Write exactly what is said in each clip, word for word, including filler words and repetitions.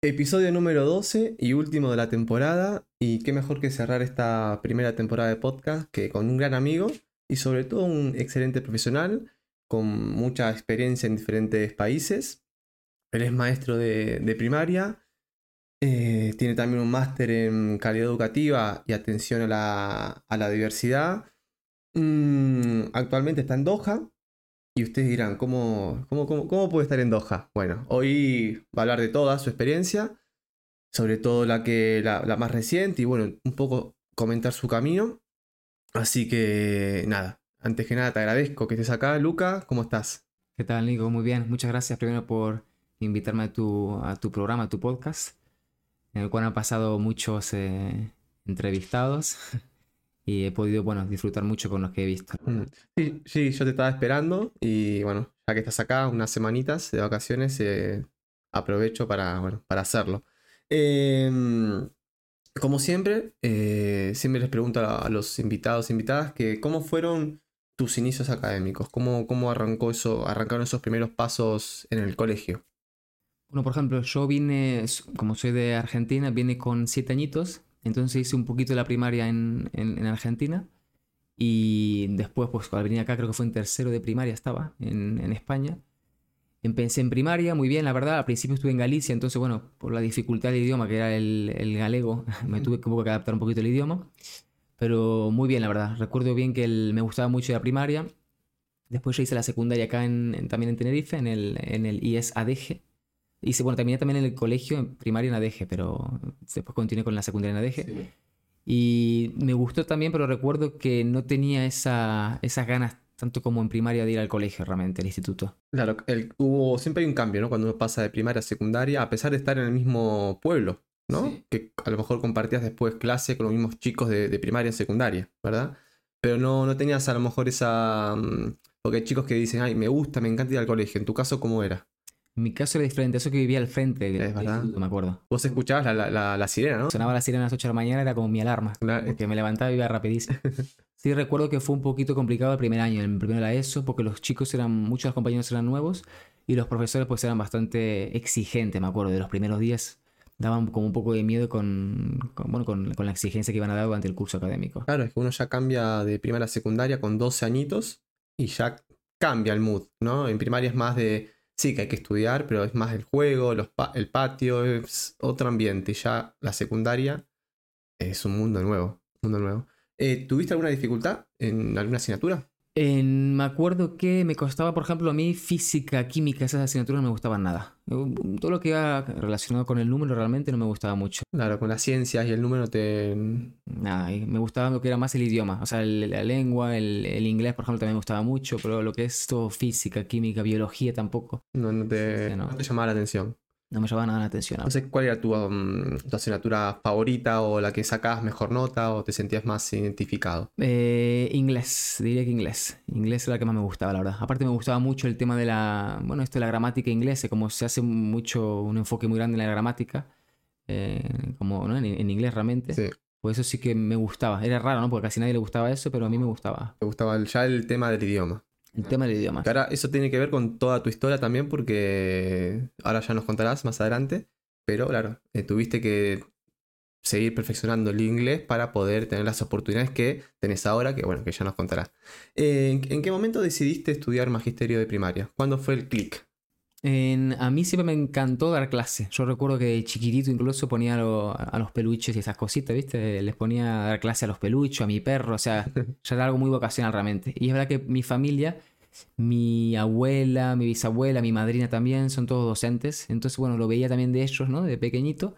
Episodio número doce y último de la temporada. Y qué mejor que cerrar esta primera temporada de podcast que con un gran amigo y sobre todo un excelente profesional con mucha experiencia en diferentes países. Él es maestro de, de primaria, eh, tiene también un máster en calidad educativa y atención a la, a la diversidad. Mm, actualmente está en Doha. Y ustedes dirán, ¿cómo, cómo, cómo, cómo puede estar en Doha? Bueno, hoy va a hablar de toda su experiencia, sobre todo la, que, la, la más reciente, y bueno, un poco comentar su camino. Así que nada, antes que nada te agradezco que estés acá, Luca, ¿cómo estás? ¿Qué tal, Nico? Muy bien. Muchas gracias primero por invitarme a tu, a tu programa, a tu podcast, en el cual han pasado muchos eh, entrevistados y he podido, bueno, disfrutar mucho con los que he visto. Mm, Sí, sí, yo te estaba esperando y bueno, ya que estás acá unas semanitas de vacaciones, eh, aprovecho para, bueno, para hacerlo. Em, Como siempre, eh, siempre les pregunto a, a los invitados e invitadas que cómo fueron tus inicios académicos, cómo, cómo arrancó eso, arrancaron esos primeros pasos en el colegio. Bueno, por ejemplo, yo vine, como soy de Argentina, vine con siete añitos, entonces hice un poquito de la primaria en, en, en Argentina y después, pues al venir acá, creo que fue en tercero de primaria estaba, en, en España. Empecé en primaria, muy bien, la verdad. Al principio estuve en Galicia, entonces, bueno, por la dificultad del idioma, que era el, el galego, me tuve que, un poco que adaptar un poquito el idioma. Pero muy bien, la verdad. Recuerdo bien que el- me gustaba mucho la primaria. Después ya hice la secundaria acá en, en- también en Tenerife, en el, en el I E S A D G. Hice, bueno, terminé también en el colegio, en primaria en A D G, pero después continué con la secundaria en A D G. Sí. Y me gustó también, pero recuerdo que no tenía esa, esas ganas tanto como en primaria de ir al colegio realmente, al instituto. Claro, el- hubo, siempre hay un cambio, ¿no? Cuando uno pasa de primaria a secundaria, a pesar de estar en el mismo pueblo, ¿no? Sí. Que a lo mejor compartías después clase con los mismos chicos de, de primaria en secundaria, ¿verdad? Pero no, no tenías a lo mejor esa... mm, Porque hay chicos que dicen, ay, me gusta, me encanta ir al colegio. En tu caso, ¿cómo era? En mi caso era diferente, eso que vivía al frente del Es del verdad. instituto, me acuerdo. Vos escuchabas la, la, la- la sirena, ¿no? Sonaba la sirena a las ocho de la mañana, era como mi alarma, La- porque me levantaba y iba rapidísimo. Sí, recuerdo que fue un poquito complicado el primer año, el primero de la ESO, porque los chicos eran, muchos de los compañeros eran nuevos y los profesores pues eran bastante exigentes, me acuerdo, de los primeros días daban como un poco de miedo con, con, bueno, con, con la exigencia que iban a dar durante el curso académico. Claro, es que uno ya cambia de primaria a secundaria con doce añitos y ya cambia el mood, ¿no? En primaria es más de, sí, que hay que estudiar, pero es más el juego, los pa- el patio, es otro ambiente. Y ya la secundaria es un mundo nuevo, un mundo nuevo. Eh, ¿tuviste alguna dificultad en alguna asignatura? En- me acuerdo que me costaba, por ejemplo, a mí física, química, esas asignaturas no me gustaban nada. Yo, todo lo que iba relacionado con el número realmente no me gustaba mucho. Claro, con las ciencias y el número te... Nada, y me gustaba lo que era más el idioma, o sea, el- la lengua, el, el inglés, por ejemplo, también me gustaba mucho, pero lo que es todo física, química, biología tampoco, No, no te, sí, no, no te llamaba la atención. no me llamaba nada la atención. No sé cuál era tu, um, tu asignatura favorita o la que sacabas mejor nota o te sentías más identificado. Eh, inglés, diría que inglés. Inglés era la que más me gustaba, la verdad. Aparte me gustaba mucho el tema de la, bueno, esto de la gramática inglesa, como se hace mucho, un enfoque muy grande en la gramática, eh, como ¿no? en, en inglés realmente. Sí. Pues eso sí que me gustaba. Era raro, ¿no? Porque casi nadie le gustaba eso, pero a mí me gustaba. Te gustaba el- ya el tema del idioma. El tema del idioma. Que ahora eso tiene que ver con toda tu historia también, porque ahora ya nos contarás más adelante. Pero claro, eh, tuviste que seguir perfeccionando el inglés para poder tener las oportunidades que tenés ahora, que bueno, que ya nos contarás. Eh, ¿en, en qué momento decidiste estudiar magisterio de primaria? ¿Cuándo fue el clic? En- a mí siempre me encantó dar clase. Yo recuerdo que de chiquitito incluso ponía a, lo- a los peluches y esas cositas, ¿viste? Les ponía a dar clase a los peluches, a mi perro, o sea, ya era algo muy vocacional realmente. Y es verdad que mi familia, mi abuela, mi bisabuela, mi madrina también, son todos docentes. Entonces, bueno, lo veía también de ellos, ¿no? De pequeñito.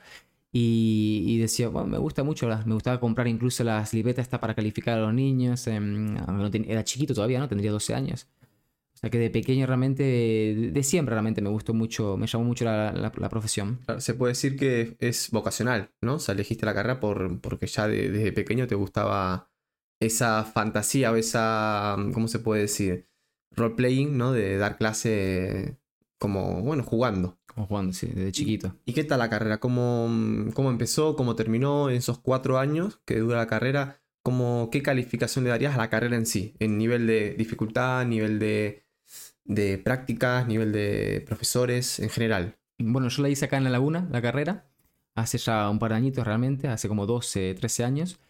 Y, y decía, bueno, me gusta mucho, me gustaba comprar incluso las libretas estas para calificar a los niños. em, aunque no ten- era chiquito todavía, ¿no? Tendría doce años. O sea que de pequeño realmente, de, de siempre realmente me gustó mucho, me llamó mucho la, la- la profesión. Claro, se puede decir que es vocacional, ¿no? O sea, elegiste la carrera por, porque ya de- desde pequeño te gustaba esa fantasía o esa, ¿cómo se puede decir? Role-playing, ¿no? De dar clase como, bueno, jugando. Como jugando, sí, desde ¿Y, chiquito. y qué tal la carrera? ¿Cómo, cómo empezó? ¿Cómo terminó en esos cuatro años que dura la carrera? ¿Cómo, qué calificación le darías a la carrera en sí? En nivel de dificultad, nivel de, de prácticas, nivel de profesores, en general. Bueno, yo la hice acá en La Laguna, la carrera, hace ya un par de añitos realmente, hace como doce, trece años.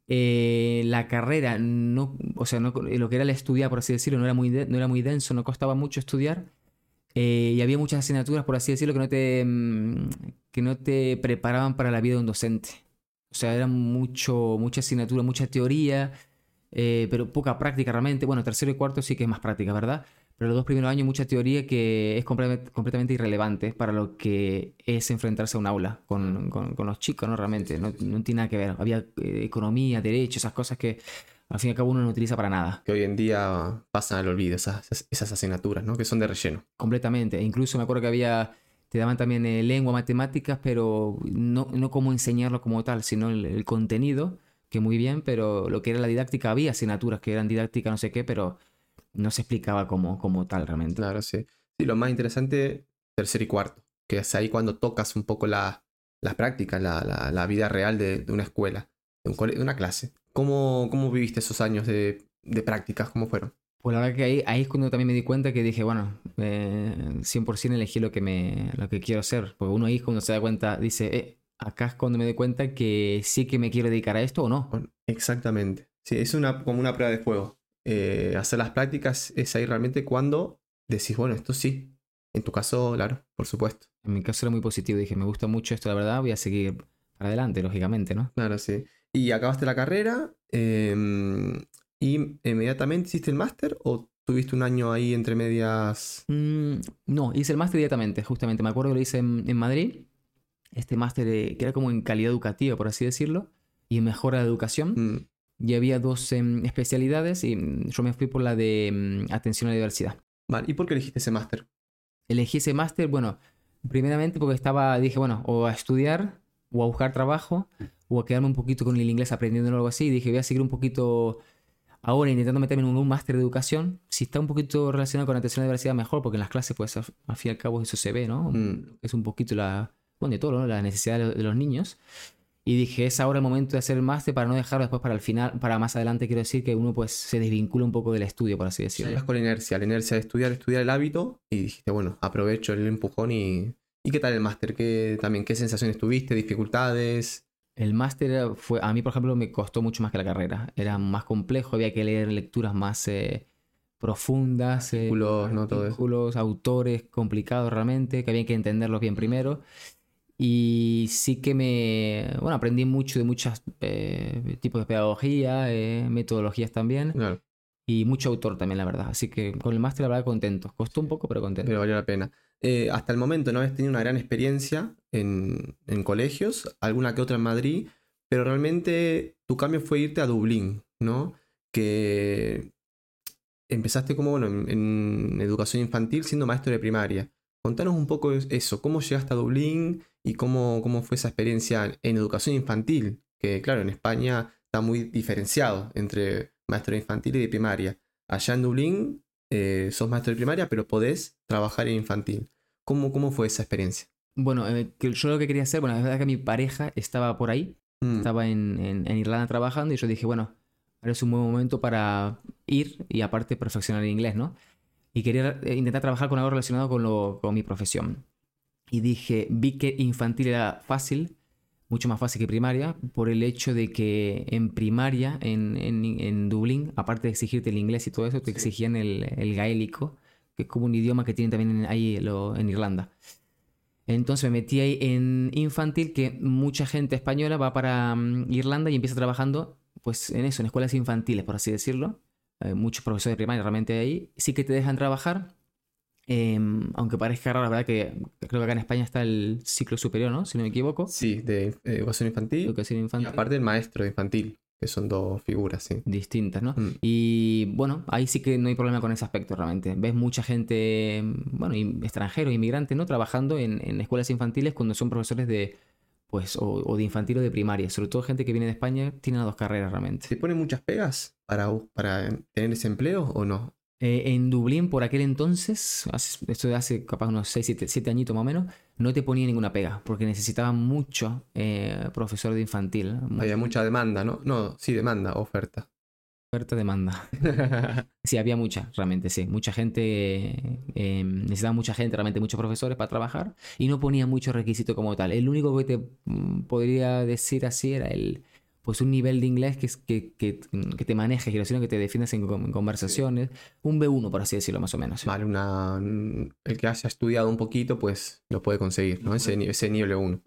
Eh, la carrera, no, o sea, no, lo que era el estudiar, por así decirlo, no era muy, de, no era muy denso, no costaba mucho estudiar. Eh, y había muchas asignaturas, por así decirlo, que no te, mm, que no te preparaban para la vida de un docente. O sea, era mucho, mucha asignatura, mucha teoría, eh, pero poca práctica realmente. Bueno, tercero y cuarto sí que es más práctica, ¿verdad? Pero los dos primeros años mucha teoría que es completamente, completamente irrelevante para lo que es enfrentarse a un aula con, con, con los chicos, ¿no? Realmente, no, no tiene nada que ver. Había eh, economía, derecho, esas cosas que al fin y al cabo uno no utiliza para nada. Que hoy en día pasan al olvido esas, esas, esas asignaturas, ¿no? Que son de relleno. Completamente. E incluso me acuerdo que había, te daban también eh, lengua, matemáticas, pero no, no cómo enseñarlo como tal, sino el, el contenido, que muy bien, pero lo que era la didáctica, había asignaturas que eran didáctica, no sé qué, pero no se explicaba como, como tal realmente. Claro, sí. Sí, lo más interesante, tercero y cuarto, que es ahí cuando tocas un poco la, las prácticas, la, la, la vida real de, de una escuela, de, un cole- de una clase. ¿Cómo, cómo viviste esos años de, de prácticas? ¿Cómo fueron? Pues la verdad que ahí, ahí es cuando también me di cuenta que dije, bueno, eh, cien por ciento elegí lo que, me, lo que quiero hacer. Porque uno ahí es cuando se da cuenta, dice, eh, acá es cuando me doy cuenta que sí que me quiero dedicar a esto o no. Bueno, exactamente. Sí, es una, como una prueba de fuego. Eh, hacer las prácticas es ahí realmente cuando decís, bueno, esto sí. En tu caso, claro, por supuesto. En mi caso era muy positivo, dije, me gusta mucho esto, la verdad, voy a seguir para adelante, lógicamente, ¿no? Claro, sí. Y acabaste la carrera em, y inmediatamente hiciste el máster o tuviste un año ahí entre medias. Mm, no, hice el máster directamente, justamente. Me acuerdo que lo hice en, en Madrid. Este máster eh, que era como en calidad educativa, por así decirlo, y en mejora de educación. Mm, Y había dos em, especialidades y mm, yo me fui por la de em, atención a la diversidad. vale. ¿Y por qué elegiste ese máster? Elegí ese máster, bueno, primeramente porque estaba, dije, bueno, o a estudiar, o a buscar trabajo, o a quedarme un poquito con el inglés aprendiendo o algo así. Y dije, voy a seguir un poquito ahora intentando meterme en un máster de educación. Si está un poquito relacionado con atención a la diversidad, mejor, porque en las clases, pues, al, al fin y al cabo eso se ve, ¿no? Mm, Es un poquito la, bueno, de todo, ¿no? La necesidad de, de los niños. Y dije, es ahora el momento de hacer el máster para no dejarlo después para el final, para más adelante, quiero decir que uno pues se desvincula un poco del estudio, por así ya decirlo. ibas con la inercia, la inercia de estudiar, estudiar el hábito y dijiste, bueno, aprovecho el empujón y. ¿Y qué tal el máster? ¿Qué, también, qué sensaciones tuviste? ¿Dificultades? El máster fue, a mí por ejemplo, me costó mucho más que la carrera. Era más complejo, había que leer lecturas más eh, profundas, eh, Artículos, ¿no? Todo eso. artículos, autores complicados realmente, que había que entenderlos bien primero. Y sí que me, bueno, aprendí mucho de muchos eh, tipos de pedagogía, eh, metodologías también, Claro, y mucho autor también, la verdad. Así que con el máster, la verdad, contento. Costó un poco, pero contento. pero valió la pena. Eh, hasta el momento no habías tenido una gran experiencia en, en colegios, alguna que otra en Madrid, pero realmente tu cambio fue irte a Dublín, ¿no? Que empezaste como, bueno, en, en educación infantil siendo maestro de primaria. Contanos un poco es- eso, cómo llegaste a Dublín y cómo, cómo fue esa experiencia en educación infantil, que claro, en España está muy diferenciado entre maestro de infantil y de primaria. Allá en Dublín eh, sos maestro de primaria, pero podés trabajar en infantil. ¿Cómo, cómo fue esa experiencia? Bueno, eh, que yo lo que quería hacer, bueno, es verdad que mi pareja estaba por ahí, Mm, estaba en, en, en Irlanda trabajando, y yo dije, bueno, ahora es un buen momento para ir y aparte perfeccionar el inglés, ¿no? Y quería eh, intentar trabajar con algo relacionado con, lo, con mi profesión. Y dije, vi que infantil era fácil, mucho más fácil que primaria, por el hecho de que en primaria, en, en, en Dublín, aparte de exigirte el inglés y todo eso, te sí. exigían el, el gaélico, que es como un idioma que tienen también en- ahí lo- en Irlanda. Entonces me metí ahí en infantil, que mucha gente española va para mm, Irlanda y empieza trabajando pues en eso, en escuelas infantiles, por así decirlo. Eh, muchos profesores de primaria realmente ahí. Sí que te dejan trabajar, eh, aunque parezca raro, la verdad que creo que acá en España está el ciclo superior, ¿no? Si no me equivoco. Sí, de eh, educación infantil Educación y infantil. aparte el maestro de infantil, que son dos figuras, sí. Distintas, ¿no? Mm, Y bueno, ahí sí que no hay problema con ese aspecto realmente. Ves mucha gente, bueno, y extranjeros, inmigrantes, ¿no? Trabajando en, en escuelas infantiles cuando son profesores de, pues, o, o de infantil o de primaria. Sobre todo gente que viene de España, tiene las dos carreras realmente. ¿te ponen muchas pegas para, bu- para tener ese empleo o no? Eh, en Dublín, por aquel entonces, hace- esto de hace capaz unos seis siete añitos más o menos, no te ponía ninguna pega, porque necesitaban mucho eh, profesor de infantil. Mucha Había gente. mucha demanda, ¿no? No, sí, demanda, oferta. Oferta, demanda. Sí, había mucha, realmente, sí. Mucha gente, eh, eh, necesitaba mucha gente, realmente muchos profesores para trabajar y no ponía mucho requisito como tal. El único que te mm, podría decir así era el, pues un nivel de inglés que, es- que, que, que te maneje, quiero decir, que te defiendas en, con- en conversaciones. Un B uno, por así decirlo, más o menos. Vale, una, el que haya estudiado un poquito, pues lo puede conseguir, ¿no? Ese, ni- ese nivel uno.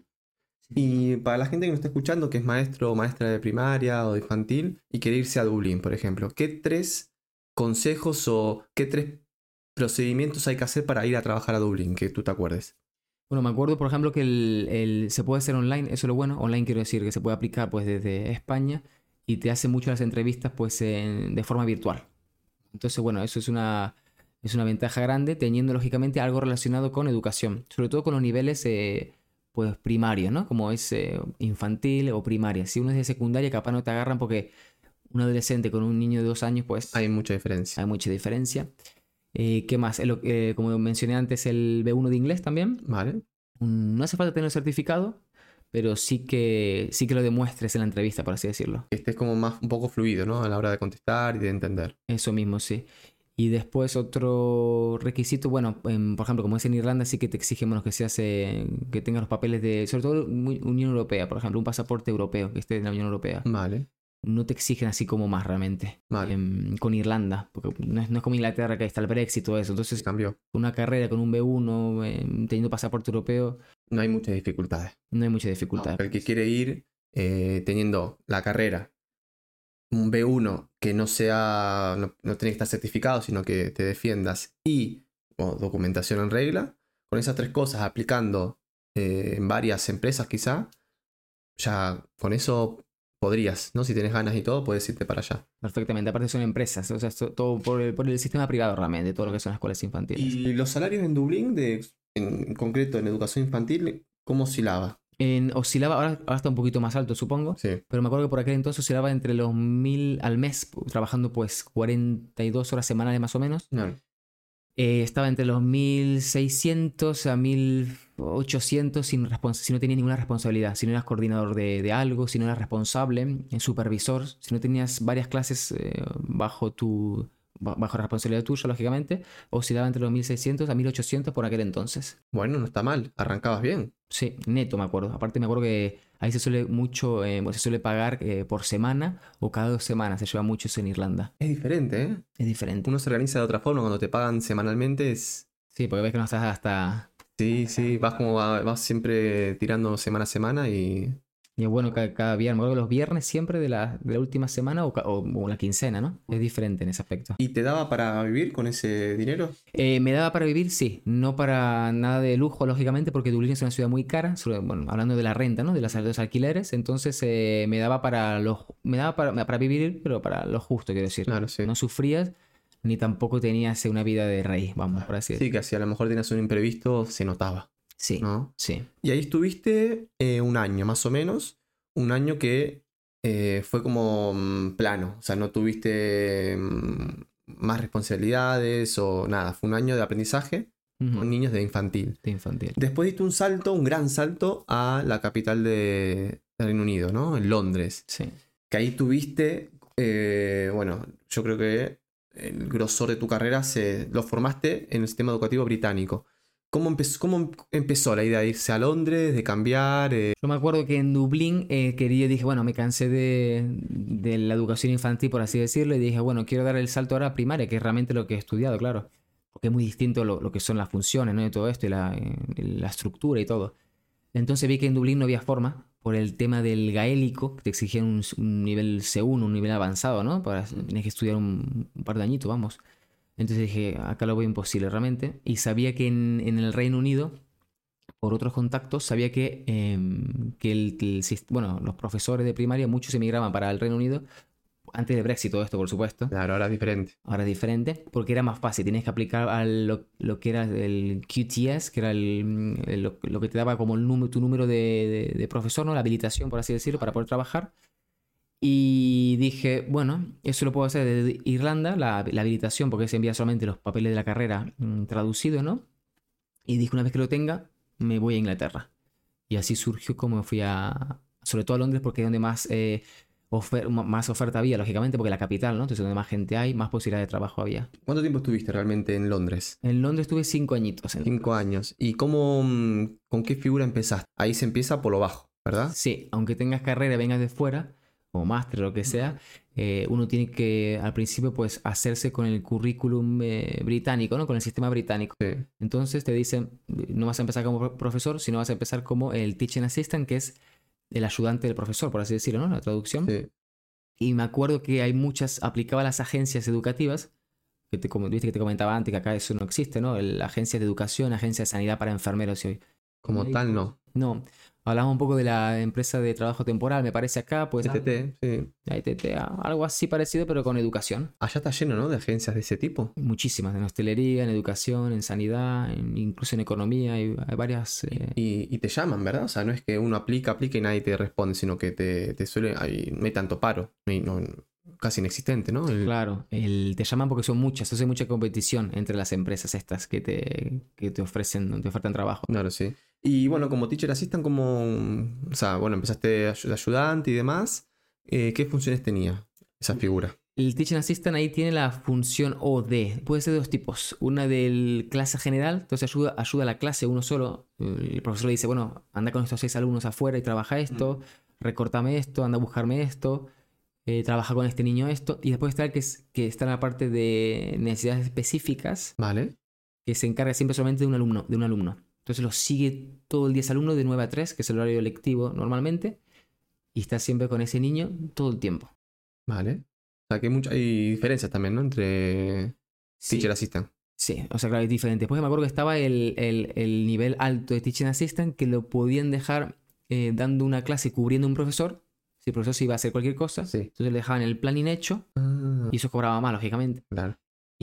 Y para la gente que nos está escuchando, que es maestro o maestra de primaria o de infantil y quiere irse a Dublín, por ejemplo, ¿qué tres consejos o qué tres procedimientos hay que hacer para ir a trabajar a Dublín, que tú te acuerdes? Bueno, me acuerdo, por ejemplo, que el, el- se puede hacer online, eso es lo bueno. Online quiero decir que se puede aplicar pues desde España y te hace mucho las entrevistas pues en- de forma virtual. Entonces, bueno, eso es una, es una ventaja grande, teniendo lógicamente algo relacionado con educación, sobre todo con los niveles eh, pues primarios, ¿no? Como es eh, infantil o primaria. Si uno es de secundaria, capaz no te agarran porque un adolescente con un niño de dos años, pues Hay mucha diferencia. hay mucha diferencia. Eh, ¿qué más? El- eh, como mencioné antes, el B uno de inglés también. ¿Vale? Un- No hace falta tener el certificado, pero sí que, sí que lo demuestres en la entrevista, por así decirlo. Que estés como más un poco fluido, ¿no? A la hora de contestar y de entender. Eso mismo, sí. Y después otro requisito, bueno, em, por ejemplo, como es en Irlanda, sí que te exigen bueno, que seas, eh, que tengas los papeles de, sobre todo muy- Unión Europea, por ejemplo, un pasaporte europeo que esté en la Unión Europea. Vale, No te exigen así como más realmente. vale. Em, con Irlanda, porque no es, no es como Inglaterra que está el Brexit y todo eso. Se Entonces, cambió. una carrera con un B uno, em, teniendo pasaporte europeo, No hay muchas dificultades. no hay mucha No, dificultad. el que quiere ir eh, teniendo la carrera, un B uno que no sea, no, no tiene que estar certificado, sino que te defiendas y o documentación en regla, con esas tres cosas aplicando eh, en varias empresas quizá, ya con eso podrías, ¿no? Si tienes ganas y todo, puedes irte para allá. Perfectamente, aparte son empresas, o sea, esto- todo por el, por el sistema privado realmente, todo lo que son las escuelas infantiles. Y los salarios en Dublín, de, en concreto en educación infantil, ¿cómo oscilaba? En, oscilaba, ahora, ahora está un poquito más alto, supongo, Sí, pero me acuerdo que por aquel entonces oscilaba entre los mil al mes, trabajando pues cuarenta y dos horas semanales más o menos. no, Eh, estaba entre los mil seiscientos a mil ochocientos sin respons- si no tenías ninguna responsabilidad, si no eras coordinador de, de algo, si no eras responsable, eh, supervisor, si no tenías varias clases eh, bajo tu ba- bajo responsabilidad tuya, lógicamente, oscilaba entre los mil seiscientos a mil ochocientos por aquel entonces. bueno, no está mal, arrancabas bien. Sí, neto me acuerdo. Aparte me acuerdo que ahí se suele mucho, eh, se suele pagar eh, por semana o cada dos semanas, se lleva mucho eso en Irlanda. Es diferente, ¿eh? Es diferente. Uno se organiza de otra forma, cuando te pagan semanalmente es... Sí, porque ves que no estás hasta... Sí, sí, vas como va- vas siempre tirando semana a semana y... Y es bueno cada, cada viernes, me acuerdo que los viernes siempre de la, de la última semana o, ca- o- o la quincena, ¿no? Es diferente en ese aspecto. ¿Y te daba para vivir con ese dinero? Eh, ¿me daba para vivir? Sí. No para nada de lujo, lógicamente, porque Dublín es una ciudad muy cara. sobre- bueno, hablando de la renta, ¿no? De, las, de los alquileres. Entonces eh, me daba para los, me daba para, para vivir, pero para lo justo, quiero decir. Claro, sí. No sufrías, ni tampoco tenías una vida de rey, vamos, por así decirlo. Sí, que si a lo mejor tenías un imprevisto, se notaba, Sí, ¿no? sí. Y ahí estuviste eh, un año, más o menos. Un año que eh, fue como mm, plano. O sea, no tuviste mm, más responsabilidades o nada. Fue un año de aprendizaje Ujú. con niños de infantil. De infantil. Después diste un salto, un gran salto a la capital de de Reino Unido, ¿no? En Londres. Sí. Que ahí tuviste, eh, bueno, yo creo que el grosor de tu carrera se, lo formaste en el sistema educativo británico. ¿Cómo empezó, cómo empezó la idea de irse a Londres, de cambiar? eh? Yo me acuerdo que en Dublín eh, quería, dije, bueno, me cansé de, de la educación infantil, por así decirlo, y dije, bueno, quiero dar el salto ahora a primaria, que es realmente lo que he estudiado, claro. Porque es muy distinto lo, lo que son las funciones, ¿no? Y todo esto, y la, eh, la estructura y todo. Entonces vi que en Dublín no había forma, por el tema del gaélico, que te exigían un, un nivel C uno, un nivel avanzado, ¿no? Para, tienes que estudiar un, un par de añitos, vamos. Entonces dije, acá lo veo imposible realmente. Y sabía que en, en el Reino Unido, por otros contactos, sabía que, eh, que el, el sist- bueno, los profesores de primaria, muchos emigraban para el Reino Unido, antes del Brexit, todo esto, por supuesto. Claro, ahora es diferente. Ahora es diferente, porque era más fácil. Tienes que aplicar a lo, lo que era el Q T S, que era el, el- lo, lo que te daba como el número, tu número de, de- de profesor, ¿no? La habilitación, por así decirlo, para poder trabajar. Y dije, bueno, eso lo puedo hacer desde Irlanda, la, la habilitación, porque se envía solamente los papeles de la carrera mm, traducidos, ¿no? Y dije, una vez que lo tenga, me voy a Inglaterra. Y así surgió como me fui a, sobre todo a Londres, porque es donde más eh, ofer- más oferta había, lógicamente, porque la capital, ¿no? Entonces, donde más gente hay, más posibilidad de trabajo había. ¿Cuánto tiempo estuviste realmente en Londres? En Londres estuve cinco añitos. En Cinco años. ¿Y cómo, mm, con qué figura empezaste? Ahí se empieza por lo bajo, ¿verdad? Sí, aunque tengas carrera y vengas de fuera, o máster o lo que sea, eh, uno tiene que al principio pues hacerse con el currículum eh, británico, ¿no? Con el sistema británico. Sí. Entonces te dicen, no vas a empezar como pro- profesor, sino vas a empezar como el teaching assistant, que es el ayudante del profesor, por así decirlo, ¿no? La traducción. Sí. Y me acuerdo que hay muchas, aplicaba a las agencias educativas, que te, como viste que te comentaba antes que acá eso no existe, ¿no? El, agencias de educación, agencias de sanidad para enfermeros y hoy. Como tal, no. No, hablamos un poco de la empresa de trabajo temporal, me parece acá, pues T T T, sí. la E T T, algo así parecido, pero con educación. Allá está lleno, ¿no? De agencias de ese tipo. Muchísimas, en hostelería, en educación, en sanidad, en- incluso en economía, hay, hay varias... eh, Y, y te llaman, ¿verdad? O sea, no es que uno aplica, aplica y nadie te responde, sino que te, te suele. Hay, no hay tanto paro. No hay- no- casi inexistente, ¿no? El- Claro, el, te llaman porque son muchas, entonces hay mucha competición entre las empresas estas que te, que te ofrecen, te ofertan trabajo. Claro, sí. Y bueno, como teacher assistant, como. O sea, bueno, empezaste de ayu- ayudante y demás. eh, ¿qué funciones tenía esa figura? El Teaching Assistant ahí tiene la función O D. Puede ser de dos tipos. Una del clase general, entonces ayuda, ayuda a la clase uno solo. El profesor le dice, bueno, anda con estos seis alumnos afuera y trabaja esto, recórtame esto, anda a buscarme esto, eh, trabaja con este niño esto. Y después está el que, es- que está en la parte de necesidades específicas, Vale. que se encarga siempre solamente de un alumno, de un alumno. Entonces lo sigue todo el día ese alumno de nueve a tres, que es el horario lectivo normalmente, y está siempre con ese niño todo el tiempo. Vale. O sea, que hay, mucha- hay diferencias también, ¿no? Entre Sí. teacher assistant. Sí, o sea, claro, es diferente. Después me acuerdo que estaba el, el- el nivel alto de Teaching Assistant que lo podían dejar eh, dando una clase cubriendo un profesor. Si el profesor se iba a hacer cualquier cosa, Sí. entonces le dejaban el planning hecho Ah, y eso cobraba más, lógicamente. claro.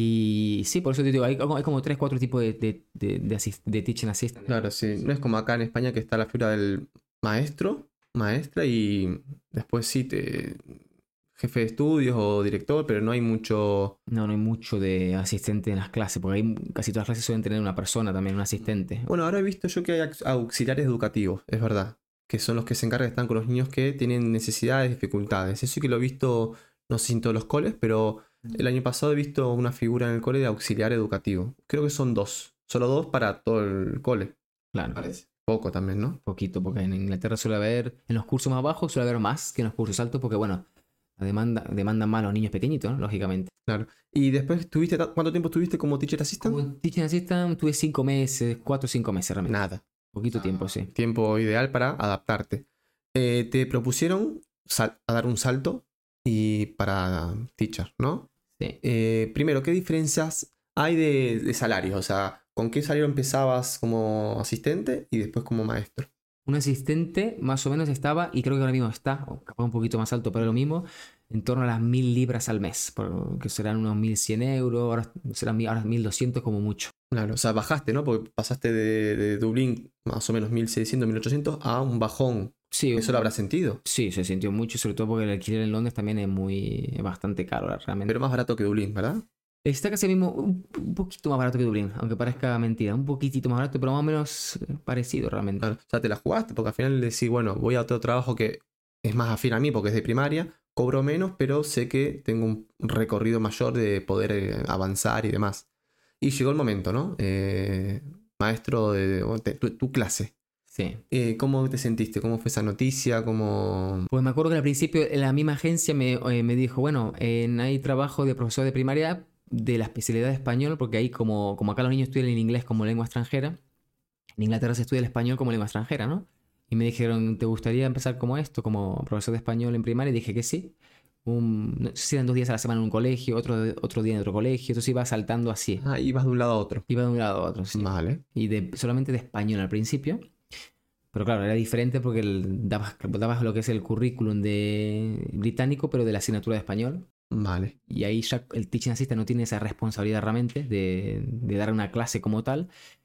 Y sí, por eso te digo, hay, como- hay como tres, cuatro tipos de, de, de, de asist- de Teaching Assistant. Claro, sí. No es como acá en España que está la figura del maestro, maestra y después sí, te, jefe de estudios o director, pero no hay mucho. No, no hay mucho de asistente en las clases, porque hay, casi todas las clases suelen tener una persona también, un asistente. Bueno, ahora he visto yo que hay aux- auxiliares educativos, es verdad, que son los que se encargan, están con los niños que tienen necesidades, dificultades. Eso sí que lo he visto, no sé si en todos los coles, pero el año pasado he visto una figura en el cole de auxiliar educativo. Creo que son dos, solo dos para todo el cole, Claro, parece. Poco también, ¿no? poquito, porque en Inglaterra suele haber, en los cursos más bajos suele haber más que en los cursos altos, porque bueno, la demanda, demandan más a los niños pequeñitos, ¿no? Lógicamente. Claro. Y después tuviste, ta- ¿cuánto tiempo estuviste como teacher assistant? Como Teaching Assistant tuve cinco meses, cuatro o cinco meses realmente. Nada. Poquito tiempo, sí. Tiempo ideal para adaptarte. Eh, te propusieron sal- a dar un salto y para teacher, ¿no? Sí. Eh, primero, ¿qué diferencias hay de, de salarios? O sea, ¿con qué salario empezabas como asistente y después como maestro? Un asistente más o menos estaba, y creo que ahora mismo está, o capaz un poquito más alto, pero lo mismo, en torno a las mil libras al mes, por- que serán unos mil cien euros, ahora serán mil- ahora mil doscientos como mucho. Claro, o sea, bajaste, ¿no? Porque pasaste de, de Dublín más o menos mil seiscientos, mil ochocientos a un bajón. Sí, Eso lo habrás sentido. sí, se sintió mucho, sobre todo porque el alquiler en Londres también es muy, es bastante caro realmente. Pero más barato que Dublín, ¿verdad? Está casi mismo, un, un poquito más barato que Dublín, aunque parezca mentira, un poquitito más barato, pero más o menos eh, parecido realmente. Claro. O sea, te la jugaste porque al final decís, bueno, voy a otro trabajo que es más afín a mí porque es de primaria, cobro menos, pero sé que tengo un recorrido mayor de poder eh, avanzar y demás. Y llegó el momento, ¿no? Eh, maestro de, de tu, tu clase. Sí. Eh, ¿Cómo te sentiste? ¿Cómo fue esa noticia? ¿Cómo... Pues me acuerdo que al principio la misma agencia me, eh, me dijo, bueno, en, hay trabajo de profesor de primaria de la especialidad de español, porque ahí como, como acá los niños estudian el inglés como lengua extranjera, en Inglaterra se estudia el español como lengua extranjera, ¿no? Y me dijeron, ¿te gustaría empezar como esto, como profesor de español en primaria? Y dije que sí. Un, no sé si eran dos días a la semana en un colegio, otro, otro día en otro colegio, entonces iba saltando así. Ah, ibas de un lado a otro. Iba de un lado a otro, sí. Vale. Y de, solamente de español al principio. Pero claro, era diferente porque el- dabas, dabas lo que es el currículum de británico, pero de la asignatura de español. Vale. Y ahí ya el teaching assistant no tiene esa responsabilidad realmente de, de dar una clase como tal.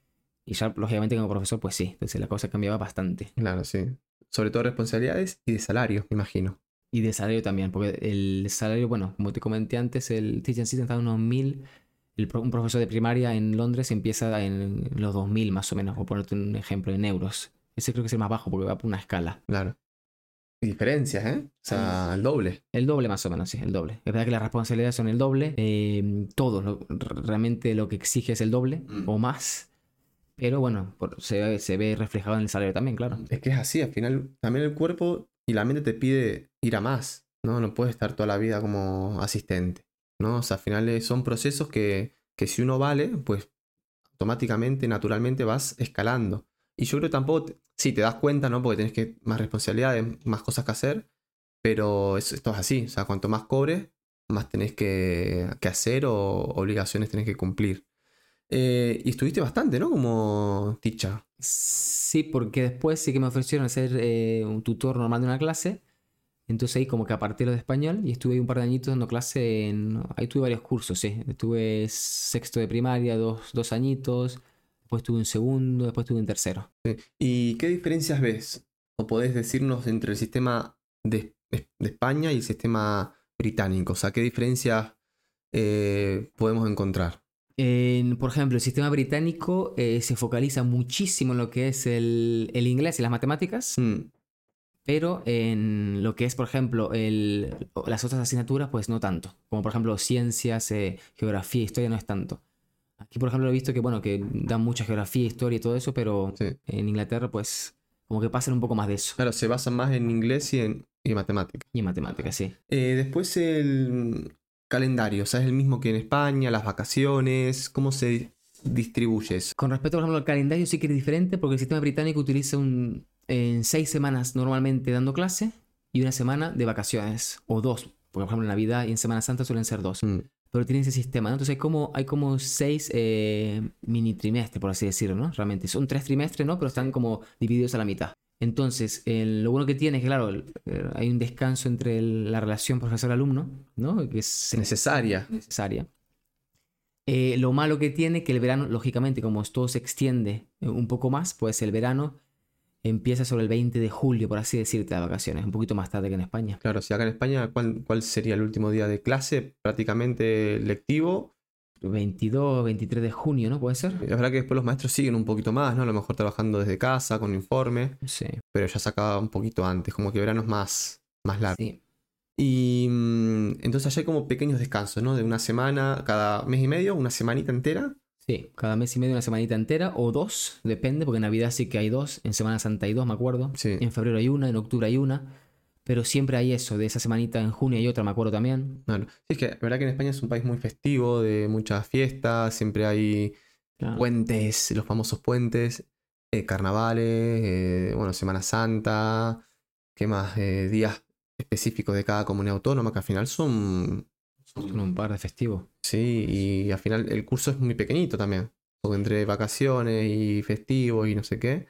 Y ya, lógicamente, como profesor, pues sí. Entonces la cosa cambiaba bastante. Claro, sí. Sobre todo responsabilidades y de salario, me imagino. Y de salario también, porque el salario, bueno, como te comenté antes, el teaching assistant está en unos mil. El, pro- un profesor de primaria en Londres empieza en los dos mil más o menos, por ponerte un ejemplo, en euros. Ese creo que es el más bajo porque va por una escala. Claro. diferencias, ¿eh? O sea, el doble. El doble más o menos, sí, el doble. Es verdad que las responsabilidades son el doble. Eh, todo, lo- realmente lo que exige es el doble Mm. o más. Pero bueno, por- se, ve- se ve reflejado en el salario también, claro. Es que es así, al final también el cuerpo y la mente te pide ir a más, ¿no? No puedes estar toda la vida como asistente, ¿no? O sea, al final eh, son procesos que, que si uno vale, pues automáticamente, naturalmente vas escalando. Y yo creo que tampoco, te- sí, te das cuenta, ¿no? Porque tienes que más responsabilidades, más cosas que hacer, pero es- esto es así, o sea, cuanto más cobres, más tenés que, que hacer o obligaciones tenés que cumplir. Eh, y estuviste bastante, ¿no? Como teacher. Sí, porque después sí que me ofrecieron ser eh, un tutor normal de una clase. Entonces ahí como que aparté lo de español y estuve ahí un par de añitos dando clase en... Ahí tuve varios cursos, sí. Estuve sexto de primaria, dos, dos añitos. Después tuve un segundo, después tuve un tercero. ¿Y qué diferencias ves o podés decirnos entre el sistema de, de España y el sistema británico? O sea, ¿qué diferencias eh, podemos encontrar? En, por ejemplo, el sistema británico eh, se focaliza muchísimo en lo que es el, el inglés y las matemáticas, Mm, pero en lo que es, por ejemplo, el, las otras asignaturas, pues no tanto. Como por ejemplo ciencias, eh, geografía, historia, no es tanto. Aquí, por ejemplo, he visto que, bueno, que dan mucha geografía, historia y todo eso, pero sí. en Inglaterra, pues, como que pasan un poco más de eso. Claro, se basan más en inglés y en, y en matemáticas. Y en matemáticas, sí. Eh, después el calendario, o sea, es el mismo que en España, las vacaciones, ¿cómo se distribuye eso? Con respecto, por ejemplo, al calendario, sí que es diferente porque el sistema británico utiliza un, en seis semanas normalmente dando clase y una semana de vacaciones, o dos, porque por ejemplo en Navidad y en Semana Santa suelen ser dos, Mm, pero tienen ese sistema, ¿no? Entonces hay como, hay como seis eh, mini trimestres, por así decirlo, ¿no? Realmente son tres trimestres, ¿no? Pero están como divididos a la mitad. Entonces, el- lo bueno que tiene es que, claro, el- eh, hay un descanso entre el- la relación profesor-alumno, ¿no? Que es necesaria. necesaria. Eh, lo malo que tiene que el verano, lógicamente, como todo se extiende eh, un poco más, pues el verano empieza sobre el veinte de julio, por así decirte, de vacaciones, un poquito más tarde que en España. Claro, si acá en España, ¿cuál, cuál sería el último día de clase? Prácticamente lectivo. veintidós, veintitrés de junio, ¿no? ¿Puede ser? Es verdad que después los maestros siguen un poquito más, ¿no? A lo mejor trabajando desde casa, con informe, Sí. pero ya se acaba un poquito antes, como que verano es más, más largo. Sí. Y mm, entonces allá hay como pequeños descansos, ¿no? De una semana, cada mes y medio, una semanita entera. Sí, cada mes y medio una semanita entera o dos, depende, porque en Navidad sí que hay dos, en Semana Santa hay dos, me acuerdo. Sí. En febrero hay una, en octubre hay una, pero siempre hay eso, de esa semanita en junio hay otra, me acuerdo también. Claro. Sí, es que la verdad que en España es un país muy festivo, de muchas fiestas, siempre hay Claro. puentes, los famosos puentes, eh, carnavales, eh, bueno, Semana Santa, ¿qué más? Eh, días específicos de cada comunidad autónoma, que al final son, Son son- un par de festivos. sí, y al final el curso es muy pequeñito también, porque entre vacaciones y festivos y no sé qué.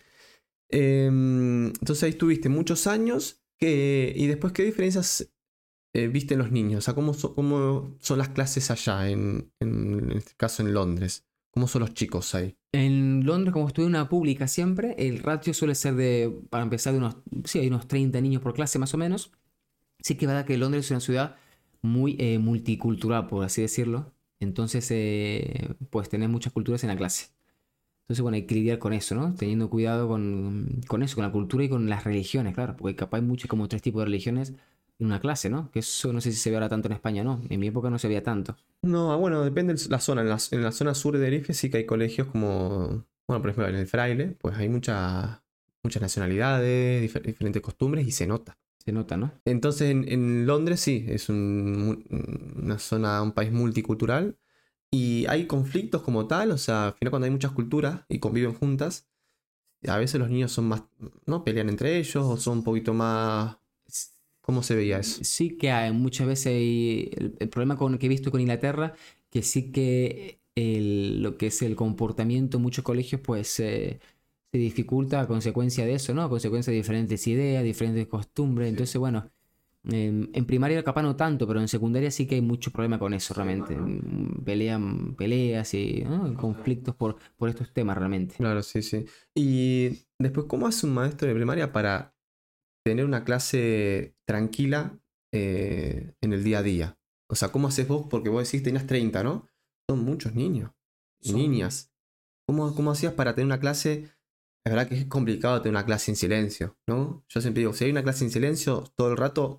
Em, entonces ahí estuviste muchos años, que, y después, ¿qué diferencias eh, viste en los niños? O sea, ¿cómo, so- cómo son las clases allá, en, en, en este caso en Londres? ¿Cómo son los chicos ahí? En Londres, como estuve en una pública siempre, el ratio suele ser de, para empezar, de unos, sí, hay unos treinta niños por clase más o menos. Sí que es verdad que Londres es una ciudad muy eh, multicultural, por así decirlo. Entonces, eh, pues tenés muchas culturas en la clase. Entonces, bueno, hay que lidiar con eso, ¿no? Teniendo cuidado con, con eso, con la cultura y con las religiones, claro. Porque capaz hay muchos, como tres tipos de religiones en una clase, ¿no? Que eso no sé si se ve ahora tanto en España, ¿no? En mi época no se veía tanto. No, bueno, depende de la zona. En la, en la zona sur de Tenerife sí que hay colegios como, bueno, por ejemplo, en el Fraile, pues hay muchas muchas nacionalidades, difer- diferentes costumbres y se nota. Se nota, ¿no? Entonces en, en Londres sí, es un mu- una zona, un país multicultural y hay conflictos como tal, o sea, al final cuando hay muchas culturas y conviven juntas, a veces los niños son más, ¿no? Pelean entre ellos o son un poquito más... ¿Cómo se veía eso? Sí que hay, muchas veces hay- el, el problema con, que he visto con Inglaterra, que sí que el- lo que es el comportamiento en muchos colegios, pues eh, se dificulta a consecuencia de eso, ¿no? A consecuencia de diferentes ideas, diferentes costumbres. Entonces, bueno, en, en primaria capaz no tanto, pero en secundaria sí que hay mucho problema con eso realmente. Mm, Pelean, peleas y ¿no? conflictos por, por estos temas realmente. Claro, sí, sí. Y después, ¿cómo hace un maestro de primaria para tener una clase tranquila eh, en el día a día? O sea, ¿cómo haces vos? Porque vos decís tenías treinta, ¿no? Son muchos niños y Son- niñas. ¿Cómo, cómo hacías para tener una clase es verdad que es complicado tener una clase en silencio, ¿no? Yo siempre digo, si hay una clase en silencio todo el rato,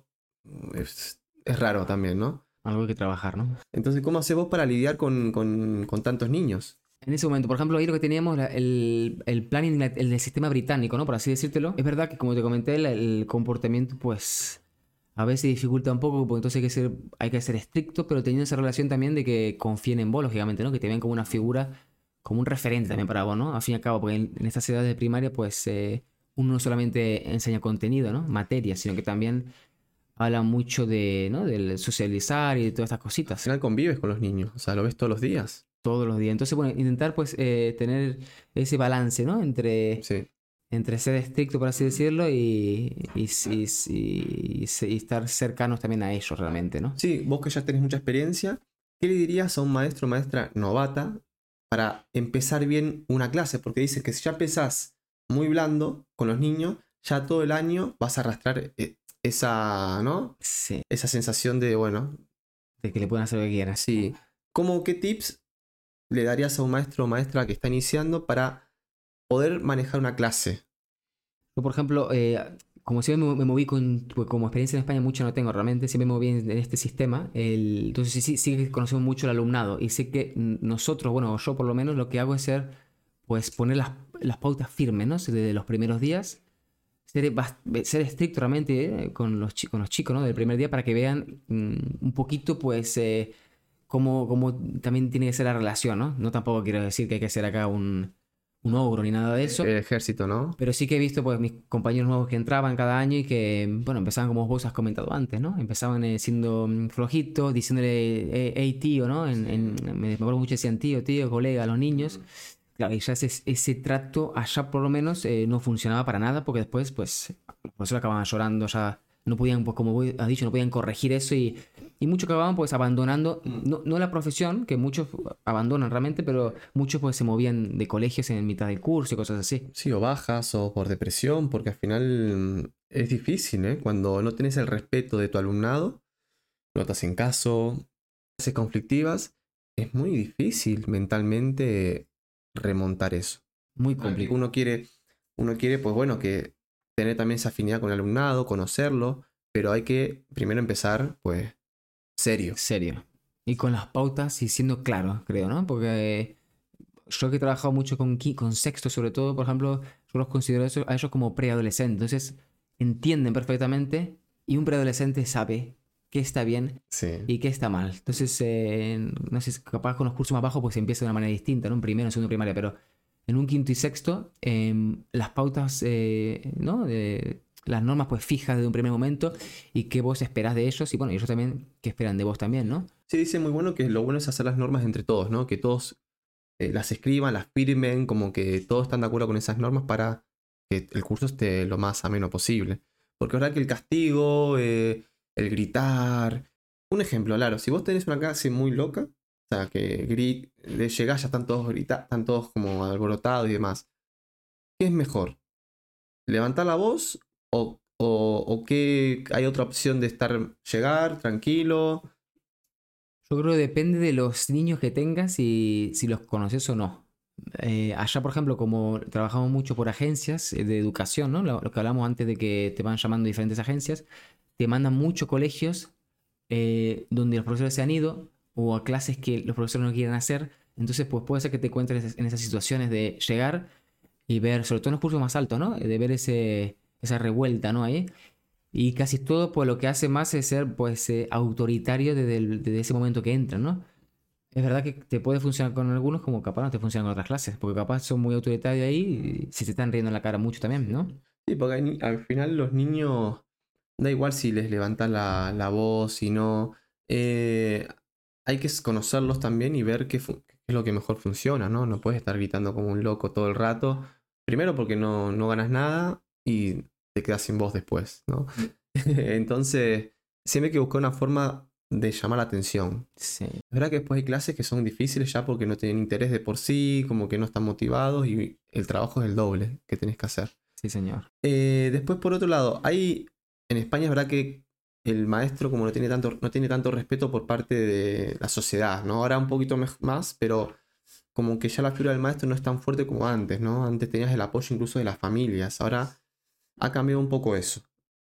es, es raro también, ¿no? Algo hay que trabajar, ¿no? Entonces, ¿cómo haces vos para lidiar con, con, con tantos niños? En ese momento, por ejemplo, ahí lo que teníamos, la- el, el planning, la- el del sistema británico, ¿no? Por así decírtelo. Es verdad que, como te comenté, el, el comportamiento, pues, a veces dificulta un poco, porque entonces hay que ser, hay que ser estricto, pero teniendo esa relación también de que confíen en vos, lógicamente, ¿no? Que te ven como una figura, como un referente también para vos, ¿no? Al fin y al cabo, porque en, en estas edades de primaria, pues, eh, uno no solamente enseña contenido, ¿no? Materia, sino que también habla mucho de, ¿no? Del socializar y de todas estas Al cositas final convives con los niños, o sea, lo ves todos los días. todos los días. Entonces, bueno, intentar pues eh, tener ese balance, ¿no? Entre, Sí. entre ser estricto, por así decirlo, y, y, y- y- y estar cercanos también a ellos realmente, ¿no? Sí, vos que ya tenés mucha experiencia, ¿qué le dirías a un maestro o maestra novata para empezar bien una clase? Porque dices que si ya empezás muy blando con los niños, ya todo el año vas a arrastrar eh, esa, ¿no? Sí, Esa sensación de, bueno, de que le pueden hacer lo que quieran. sí. ¿Cómo qué tips le darías a un maestro o maestra que está iniciando para poder manejar una clase? Yo, por ejemplo, eh, como siempre me, me moví con, pues, como experiencia en España mucho no tengo realmente, siempre me moví en, en este sistema, el- entonces sí, sí, sí que conocemos mucho el alumnado y sé que mm, nosotros, bueno, yo por lo menos lo que hago es ser, pues poner las, las pautas firmes, ¿no? Desde los primeros días ser, bas- ser estricto realmente eh, con, los, chi- con los chicos, ¿no? Del primer día para que vean mm, un poquito, pues, eh, cómo, cómo también tiene que ser la relación, ¿no? No tampoco quiero decir que hay que ser acá un, un ogro ni nada de eso, El ejército, ¿no? pero sí que he visto, pues, mis compañeros nuevos que entraban cada año y que, bueno, empezaban como vos has comentado antes, ¿no? Empezaban eh, siendo mm, flojitos, diciéndole, eh, hey, tío, ¿no? En, en- me me acuerdo mucho decían tío, tío, colega a los niños. Claro, y ya ese, ese trato allá por lo menos eh, no funcionaba para nada porque después, pues, los profesores acababan llorando, ya no podían, pues como vos has dicho, no podían corregir eso y, y muchos acababan pues abandonando, no, no la profesión, que muchos abandonan realmente, pero muchos pues se movían de colegios en mitad del curso y cosas así. Sí, o bajas o por depresión, porque al final mm, es difícil, ¿eh? Cuando no tenés el respeto de tu alumnado, no te hacen caso, clases conflictivas, es muy difícil mentalmente remontar eso. Muy Porque complicado. uno quiere, uno quiere, pues bueno, que tener también esa afinidad con el alumnado, conocerlo, pero hay que primero empezar, pues, serio. Serio. Y con las pautas y siendo claro, creo, ¿no? Porque eh, yo que he trabajado mucho con, qui- con sexto, sobre todo, por ejemplo, yo los considero eso- a ellos como preadolescentes. Entonces, entienden perfectamente y un preadolescente sabe qué está bien Sí. y qué está mal. Entonces, eh, no sé, capaz con los cursos más bajos pues se empieza de una manera distinta, ¿no? En primero, en segundo, primaria, pero en un quinto y sexto, em, las pautas, eh, ¿no? De- las normas pues fijas desde un primer momento y qué vos esperás de ellos y bueno, ellos también qué esperan de vos también, ¿no? Sí, dice muy bueno que lo bueno es hacer las normas entre todos, ¿no? Que todos eh, las escriban, las firmen, como que todos están de acuerdo con esas normas para que el curso esté lo más ameno posible. Porque es verdad que el castigo, eh, el gritar. Un ejemplo, claro, si vos tenés una clase muy loca, o sea, que grit, le llegás, ya están todos grita, están todos como alborotados y demás. ¿Qué es mejor? ¿Levantar la voz o, o, o qué hay otra opción de estar, llegar tranquilo? Yo creo que depende de los niños que tengas y si los conoces o no. Eh, allá, por ejemplo, como trabajamos mucho por agencias eh, de educación, ¿no? Lo, lo que hablamos antes de que te van llamando diferentes agencias, te mandan muchos colegios eh, donde los profesores se han ido o a clases que los profesores no quieren hacer. Entonces, pues puede ser que te encuentres en esas situaciones de llegar y ver, sobre todo en los cursos más altos, ¿no? De ver ese, esa revuelta, ¿no? Ahí. Y casi todo, pues lo que hace más es ser, pues, eh, autoritario desde, el- desde ese momento que entran, ¿no? Es verdad que te puede funcionar con algunos como capaz no te funciona con otras clases, porque capaz son muy autoritarios ahí y se te están riendo en la cara mucho también, ¿no? Sí, porque hay ni- al final los niños, da igual si les levantas la, la voz, si no. eh, hay que conocerlos también y ver qué, fu- qué es lo que mejor funciona, ¿no? No puedes estar gritando como un loco todo el rato. Primero porque no, no ganas nada y te quedas sin voz después, ¿no? Entonces, siempre hay que buscar una forma de llamar la atención. Sí, Es verdad que después hay clases que son difíciles ya porque no tienen interés de por sí, como que no están motivados y el trabajo es el doble que tenés que hacer. sí, señor. Eh, después, por otro lado, hay. En España es verdad que el maestro, como no tiene tanto, no tiene tanto respeto por parte de la sociedad, ¿no? Ahora un poquito mej- más, pero como que ya la figura del maestro no es tan fuerte como antes, ¿no? Antes tenías el apoyo incluso de las familias, ahora ha cambiado un poco eso.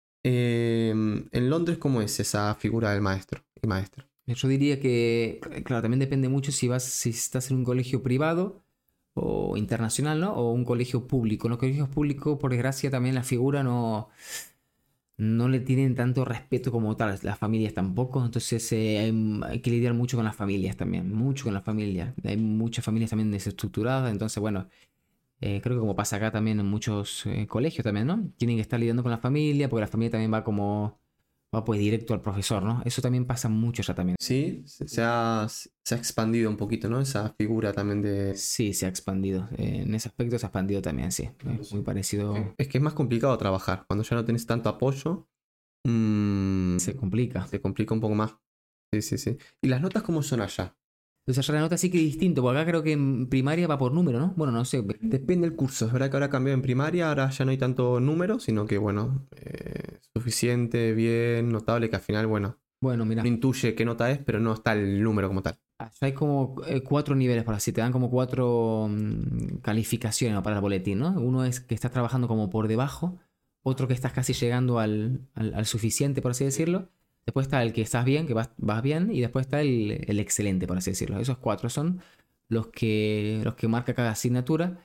Eh, en Londres, ¿cómo es esa figura del maestro y maestra? Yo diría que, claro, también depende mucho si vas, si estás en un colegio privado o internacional, ¿no? O un colegio público. En los colegios públicos, por desgracia, también la figura no, no le tienen tanto respeto como tal. Las familias tampoco. Entonces eh, hay, hay que lidiar mucho con las familias también. Mucho con las familias. Hay muchas familias también desestructuradas. Entonces, bueno, eh, creo que como pasa acá también en muchos eh, colegios también, ¿no? Tienen que estar lidiando con la familia porque la familia también va como... va pues directo al profesor, ¿no? Eso también pasa mucho ya también. Sí, se se ha, se ha expandido un poquito, ¿no? Esa figura también de... Sí, se ha expandido. Eh, en ese aspecto se ha expandido también, sí. Es muy parecido. Es que es más complicado trabajar. Cuando ya no tenés tanto apoyo, mm, Se complica. se complica un poco más. Sí, sí, sí. ¿Y las notas cómo son allá? Entonces la nota sí que es distinto, porque acá creo que en primaria va por número, ¿no? Bueno, no sé. Depende del curso. Es verdad que ahora cambió en primaria, ahora ya no hay tanto número, sino que, bueno, eh, suficiente, bien, notable, que al final, bueno, Bueno, mira, uno intuye qué nota es, pero no está el número como tal. allá hay como eh, cuatro niveles, por así, te dan como cuatro mm, calificaciones, ¿no? Para el boletín, ¿no? Uno es que estás trabajando como por debajo, otro que estás casi llegando al, al- al suficiente, por así decirlo. Después está el que estás bien, que vas, vas bien, y después está el, el excelente, por así decirlo. Esos cuatro son los que, los que marca cada asignatura.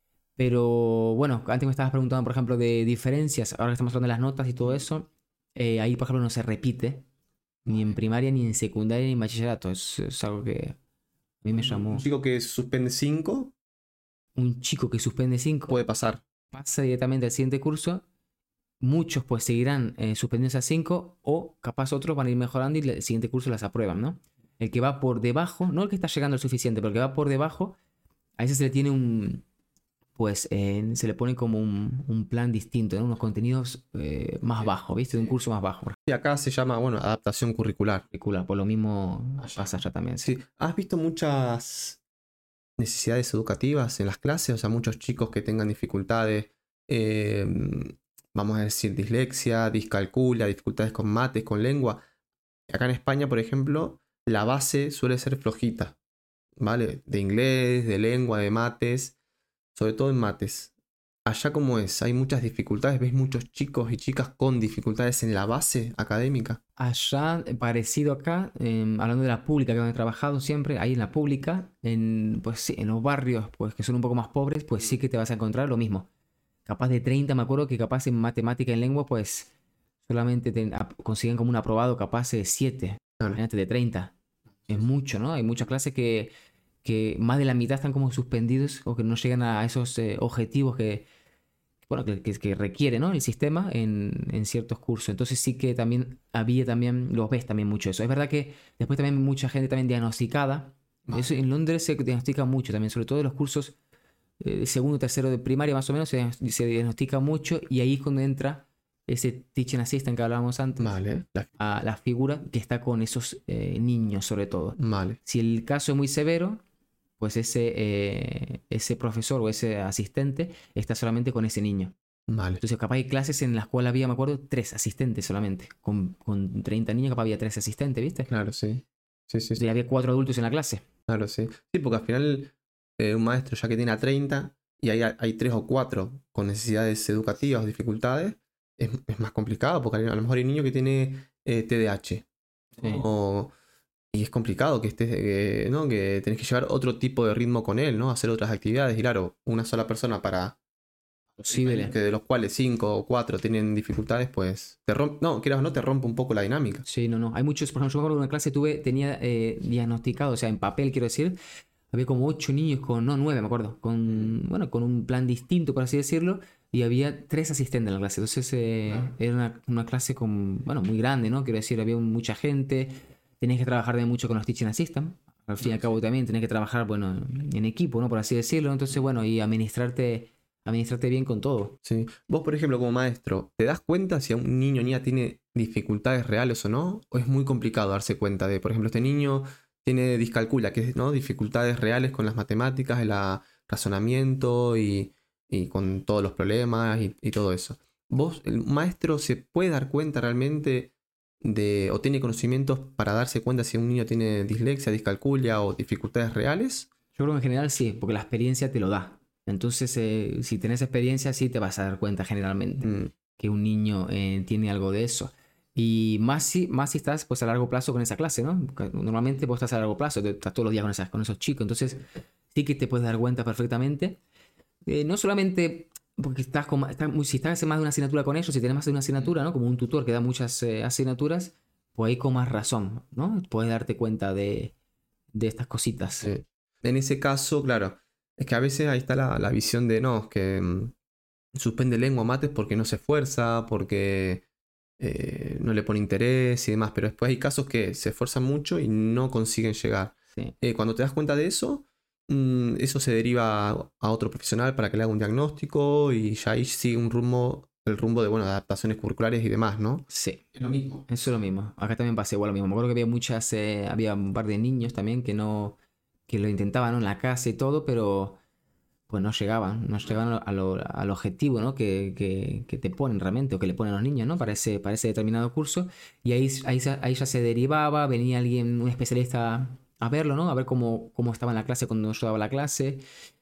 Pero bueno, antes me estabas preguntando, por ejemplo, de diferencias. Ahora que estamos hablando de las notas y todo eso, eh, ahí, por ejemplo, no se repite ni en primaria, ni en secundaria, ni en bachillerato. Es, es algo que a mí me Un llamó. chico que suspende cinco Un chico que suspende cinco puede pasar. pasa directamente al siguiente curso. Muchos pues seguirán eh, suspendidos a cinco o capaz otros van a ir mejorando y el siguiente curso las aprueban, ¿no? El que va por debajo, no el que está llegando al suficiente, pero el que va por debajo, a ese se le tiene un, pues eh, se le pone como un, un plan distinto, ¿no? Unos contenidos eh, más bajos, ¿viste? De un curso más bajo, por Y acá se llama, bueno, adaptación curricular. ejemplo. Por lo mismo Allá. pasa allá también, sí. Sí, ¿has visto muchas necesidades educativas en las clases? O sea, muchos chicos que tengan dificultades, eh, vamos a decir, dislexia, discalculia, dificultades con mates, con lengua. Acá en España, por ejemplo, la base suele ser flojita, ¿vale? De inglés, de lengua, de mates, sobre todo en mates. Allá cómo es, hay muchas dificultades, ves muchos chicos y chicas con dificultades en la base académica. Allá, eh, parecido acá, eh, hablando de la pública que donde he trabajado siempre, ahí en la pública, en, pues, sí, en los barrios pues, que son un poco más pobres, pues sí que te vas a encontrar lo mismo. Capaz de treinta, me acuerdo que capaz en matemática y en lengua, pues solamente te, a- consiguen como un aprobado capaz de siete, Claro. imagínate, de treinta. Es mucho, ¿no? Hay muchas clases que, que más de la mitad están como suspendidos o que no llegan a esos eh, objetivos que, bueno, que, que- que requiere, ¿no? El sistema en, en ciertos cursos. Entonces sí que también había también, los ves también mucho eso. Es verdad que después también mucha gente también diagnosticada. Eso en Londres se diagnostica mucho también, sobre todo en los cursos eh, segundo, tercero de primaria más o menos, se, diagnos- se diagnostica mucho y ahí es cuando entra ese teaching assistant que hablábamos antes, Vale, la- a la figura que está con esos eh, niños sobre todo. vale, Si el caso es muy severo, pues ese, eh, ese profesor o ese asistente está solamente con ese niño. vale. Entonces, capaz hay clases en las cuales había, me acuerdo, tres asistentes solamente. Con, con treinta niños, capaz había tres asistentes, ¿viste? Claro, sí. Sí, sí, sí. Y había cuatro adultos en la clase. Claro, sí. Sí, porque al final eh, un maestro ya que tiene a treinta y hay, hay tres o cuatro con necesidades educativas o dificultades, es, es más complicado porque a lo mejor hay un niño que tiene eh, T D A H. Sí. O- y es complicado que estés, eh, ¿no? Que tenés que llevar otro tipo de ritmo con él, ¿no? Hacer otras actividades. Y claro, una sola persona para Posible. que de los cuales cinco o cuatro tienen dificultades, pues te rompe, no, quieras o no, te rompe un poco la dinámica. Sí, no, no. Hay muchos, por ejemplo, yo me acuerdo de una clase tuve, tenía eh, diagnosticado, o sea, en papel quiero decir, había como ocho niños con, no, nueve me acuerdo, con, bueno, con un plan distinto, por así decirlo, y había tres asistentes en la clase. Entonces eh, Claro. era una, una clase con, bueno, muy grande, ¿no? Quiero decir, había mucha gente, tenías que trabajar de mucho con los teaching assistants. Al fin y al cabo también tenés que trabajar, bueno, en equipo, ¿no? Por así decirlo. Entonces, bueno, y administrarte, administrarte bien con todo. Sí. Vos, por ejemplo, como maestro, ¿te das cuenta si a un niño o niña tiene dificultades reales o no? ¿O es muy complicado darse cuenta de, por ejemplo, este niño tiene discalculia, que es, ¿no? Dificultades reales con las matemáticas, el ah, razonamiento y, y con todos los problemas y, y todo eso? ¿Vos, el maestro, se puede dar cuenta realmente de, o tiene conocimientos para darse cuenta si un niño tiene dislexia, discalculia o dificultades reales? Yo creo que en general sí, porque la experiencia te lo da. Entonces, eh, si tenés experiencia, sí te vas a dar cuenta generalmente Mm, que un niño eh, tiene algo de eso. Y más si, más si estás pues, a largo plazo con esa clase, ¿no? Normalmente vos estás a largo plazo, estás todos los días con, esas, con esos chicos. Entonces, sí que te puedes dar cuenta perfectamente. Eh, no solamente porque estás, con, estás muy, si estás en más de una asignatura con ellos, si tienes más de una asignatura, ¿no? Como un tutor que da muchas eh, asignaturas, pues ahí con más razón, ¿no? Puedes darte cuenta de, de estas cositas. sí. En ese caso, claro, es que a veces ahí está la, la visión de no, que mm, suspende lengua o mates porque no se esfuerza, porque eh, no le pone interés y demás, pero después hay casos que se esfuerzan mucho y no consiguen llegar. Sí. Eh, cuando te das cuenta de eso, mm, eso se deriva a, a otro profesional para que le haga un diagnóstico y ya ahí sigue un rumbo, el rumbo de bueno, adaptaciones curriculares y demás, ¿no? Sí. Es lo mismo. Eso es lo mismo. Acá también pasa igual lo mismo. Me acuerdo que había muchas, eh, había un par de niños también que no, que lo intentaban, ¿no? En la casa y todo, pero pues no llegaban, no llegaban a lo- al objetivo, ¿no? Que, que- que te ponen realmente, o que le ponen a los niños, ¿no? Para ese, para ese determinado curso. Y ahí, ahí, se- ahí ya se derivaba, venía alguien, un especialista a verlo, ¿no? A ver cómo, cómo estaba en la clase cuando yo daba la clase.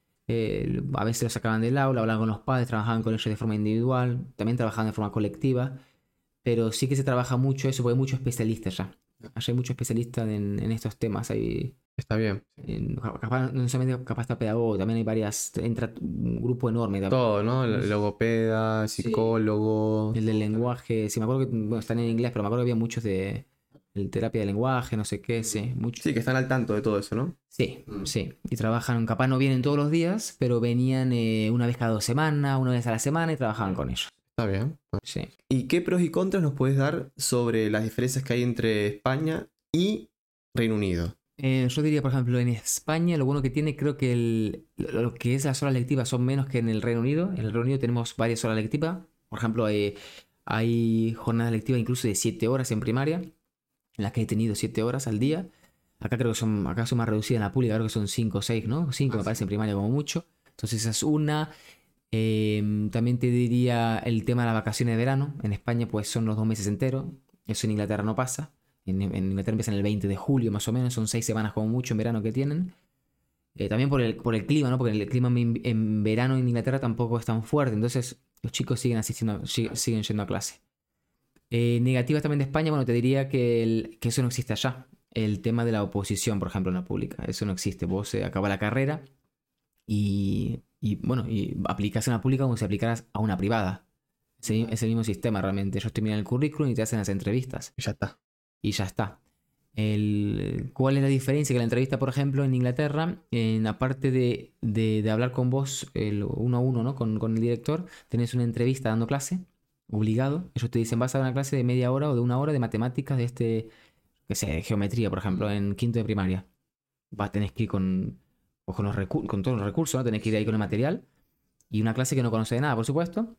Eh, a veces lo sacaban del aula, hablaban con los padres, trabajaban con ellos de forma individual, también trabajaban de forma colectiva. Pero sí que se trabaja mucho eso, porque hay muchos especialistas ya. Allá hay muchos especialistas en, en estos temas. Hay, Está bien. en- capaz, no solamente capaz está pedagogo, también hay varias, entra un grupo enorme. Todo, ¿no? El logopeda, Sí. psicólogo. El del lenguaje, sí, me acuerdo que, bueno, están en inglés, pero me acuerdo que había muchos de, de terapia de lenguaje, no sé qué, sí, muchos. Sí, que están al tanto de todo eso, ¿no? Sí, Mm. sí. Y trabajan, capaz no vienen todos los días, pero venían eh, una vez cada dos semanas, una vez a la semana y trabajaban con ellos. Está bien. Sí. ¿Y qué pros y contras nos puedes dar sobre las diferencias que hay entre España y Reino Unido? Eh, yo diría, por ejemplo, en España lo bueno que tiene, creo que el- lo, lo que es las horas lectivas son menos que en el Reino Unido. En el Reino Unido tenemos varias horas lectivas. Por ejemplo, hay, hay jornadas lectivas incluso de siete horas en primaria, en las que he tenido siete horas al día. Acá creo que son, acá son más reducidas en la pública, creo que son cinco o seis, ¿no? cinco me parece en primaria como mucho. Entonces esa es una. Eh, también te diría el tema de las vacaciones de verano. En España pues son los dos meses enteros. Eso en Inglaterra no pasa. En, en Inglaterra empiezan el veinte de julio más o menos. Son seis semanas como mucho en verano que tienen. Eh, también por el, por el clima, ¿no? Porque el clima en, en verano en Inglaterra tampoco es tan fuerte. Entonces los chicos siguen asistiendo, sig- siguen yendo a clase. Eh, negativas también de España, bueno, te diría que, el- que eso no existe allá. El tema de la oposición, por ejemplo, en la pública. Eso no existe. Vos eh, acabas la carrera y, y, bueno, y aplicas a una pública como si aplicaras a una privada. Ese- Es el mismo sistema realmente. Ellos te miran el currículum y te hacen las entrevistas. Y ya está. Y ya está. El, ¿cuál es la diferencia? Que la entrevista, por ejemplo, en Inglaterra, en la parte de, de, de hablar con vos el uno a uno, ¿no? Con, con el director, tenés una entrevista dando clase, obligado. Ellos te dicen, vas a dar una clase de media hora o de una hora de matemáticas, de este, que sé, de geometría, por ejemplo, en quinto de primaria. Vas, tenés que ir con, pues con, los recu- con todos los recursos, ¿no? Tenés que ir ahí con el material. Y una clase que no conoce de nada, por supuesto.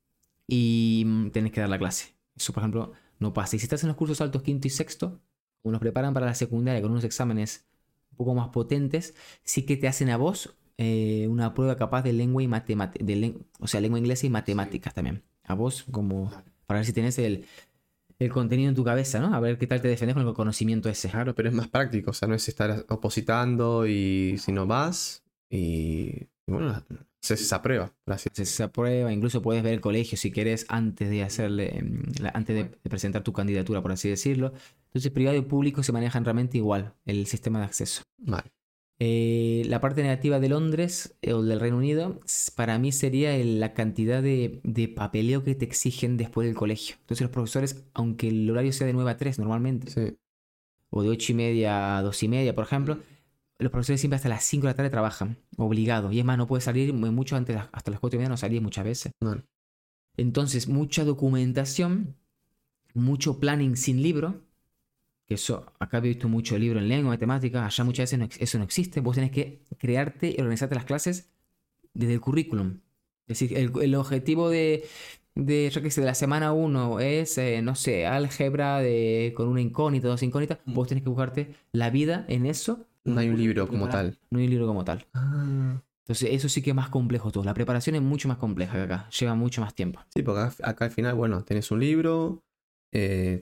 Y mm, tenés que dar la clase. Eso, por ejemplo, no pasa. Y si estás en los cursos altos quinto y sexto, como nos preparan para la secundaria con unos exámenes un poco más potentes, sí que te hacen a vos eh, una prueba capaz de lengua y matemáticas, o sea, lengua inglesa y matemáticas también. A vos, como para ver si tenés el, el contenido en tu cabeza, ¿no? A ver qué tal te defendés con el conocimiento ese. Claro, pero es más práctico, o sea, no es estar opositando y si no vas y, y bueno, haces esa prueba, por así Haces esa prueba, incluso puedes ver el colegio si querés antes de hacerle, em, la- antes de, de presentar tu candidatura, por así decirlo. Entonces, privado y público se manejan realmente igual el sistema de acceso. Vale. Eh, la parte negativa de Londres eh, o del Reino Unido, s- para mí sería el- la cantidad de, de papeleo que te exigen después del colegio. Entonces, los profesores, aunque el horario sea de nueve a tres normalmente, Sí. o de ocho y media a dos y media, por ejemplo, los profesores siempre hasta las cinco de la tarde trabajan, obligados. Y es más, no puedes salir mucho antes, hasta las cuatro y media no salís muchas veces. No. Entonces, mucha documentación, mucho planning sin libro, que eso, acá he visto mucho libro en lengua, matemática, allá muchas veces no ex- eso no existe. Vos tenés que crearte y organizarte las clases desde el currículum. Es decir, el, el objetivo de, de, yo qué sé, de la semana uno es, eh, no sé, álgebra de, con una incógnita, dos incógnitas. Vos tenés que buscarte la vida en eso. No hay un libro como tal. No hay un libro como tal. Ah. Entonces, eso sí que es más complejo todo. La preparación es mucho más compleja que acá. Lleva mucho más tiempo. Sí, porque acá, acá al final, bueno, tenés un libro eh,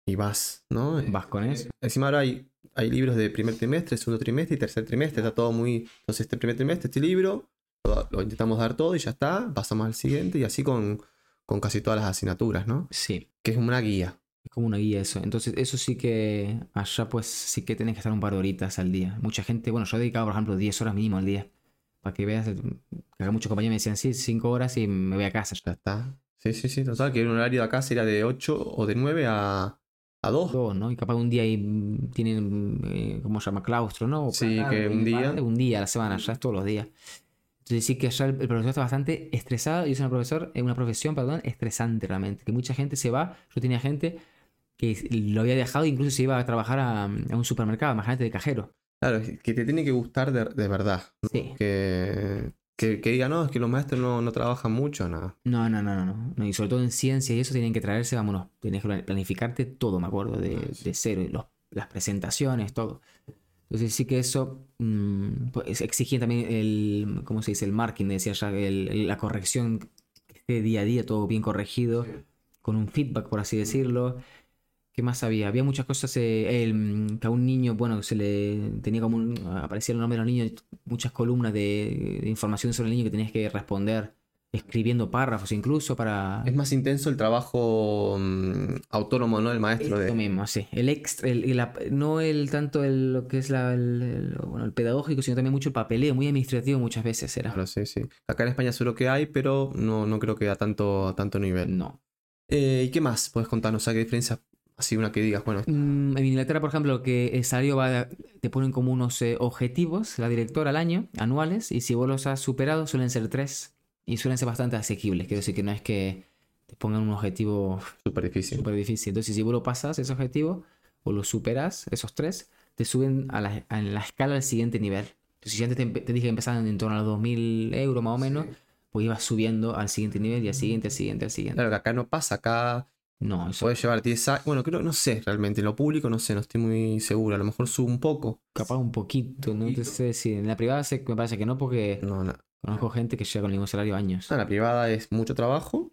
y vas, ¿no? Vas con eso. Encima ahora hay, hay libros de primer trimestre, segundo trimestre y tercer trimestre, está todo muy... Entonces este primer trimestre, este libro, lo, lo intentamos dar todo y ya está, pasamos al siguiente y así con, con casi todas las asignaturas, ¿no? Sí. Que es como una guía. Es como una guía eso. Entonces, eso sí que allá pues sí que tenés que estar un par de horitas al día. Mucha gente, bueno, yo he dedicado, por ejemplo, diez horas mínimo al día. Para que veas, que acá muchos compañeros me decían, sí, cinco horas y me voy a casa. Ya está. Sí, sí, sí, total, que un horario de acá sería de ocho o de nueve a, a dos. Todo, ¿no? Y capaz un día ahí tienen, eh, ¿cómo se llama? Claustro, ¿no? O Sí, claro, que un día... parte, un día a la semana, ya es todos los días. Entonces sí que allá el, el profesor está bastante estresado y es una, profesor, eh, una profesión, perdón, estresante realmente. Que mucha gente se va, yo tenía gente que lo había dejado e incluso se iba a trabajar a, a un supermercado, imagínate de cajero. Claro, que te tiene que gustar de, de verdad, ¿no? Sí. Que, que, que diga, no, es que los maestros no, no trabajan mucho, nada. No, no, no, no, no, no. Y sobre todo en ciencia y eso tienen que traerse, vámonos, tienes que planificarte todo, me acuerdo, de, de cero, y los, las presentaciones, todo. Entonces sí que eso mmm, pues exigía también el, ¿cómo se dice? El marking, decía ya, el, el, la corrección, que esté día a día todo bien corregido, sí, con un feedback, por así decirlo. ¿Qué más había? Había muchas cosas, eh, el, que a un niño, bueno, se le tenía como un, aparecía el nombre de los niños, muchas columnas de, de información sobre el niño que tenías que responder escribiendo párrafos incluso para... Es más intenso el trabajo um, autónomo, ¿no? El maestro de... Lo mismo, sí. El extra, el, el, no el tanto el, lo que es la, el, el, bueno, el pedagógico, sino también mucho el papeleo, muy administrativo muchas veces era. Claro, sí, sí. Acá en España seguro que hay, pero no, no creo que a tanto, a tanto nivel. No. Eh, ¿Y qué más puedes contarnos? O sea, ¿qué diferencia? Así una que digas, bueno... Mm, en Inglaterra, por ejemplo, que salió, va, te ponen como unos eh, objetivos, la directora al año, anuales, y si vos los has superado suelen ser tres. Y suelen ser bastante asequibles. Quiero decir que no es que te pongan un objetivo súper difícil. Súper difícil. Entonces, si vos lo pasas, ese objetivo, o lo superas, esos tres, te suben a la, a la escala al siguiente nivel. Entonces, si antes te, te dije que empezaban en torno a los dos mil euros más o menos, sí, pues ibas subiendo al siguiente nivel y al siguiente, al siguiente, al siguiente. Claro que acá no pasa, acá... No, eso... Puedes llevar diez años. Bueno, creo, no sé realmente. En lo público no sé, no estoy muy seguro. A lo mejor sube un poco. Capaz un poquito, ¿no? Entonces, sí, en la privada sé, me parece que no, porque no, no. conozco gente que llega con el mismo salario años. No, la privada es mucho trabajo,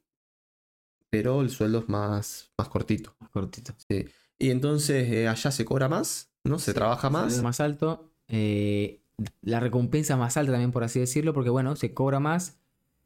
pero el sueldo es más, más cortito. Más cortito. Sí. Y entonces eh, allá se cobra más, ¿no? Se sí, trabaja más. Es más alto. Eh, la recompensa más alta también, por así decirlo, porque bueno, se cobra más.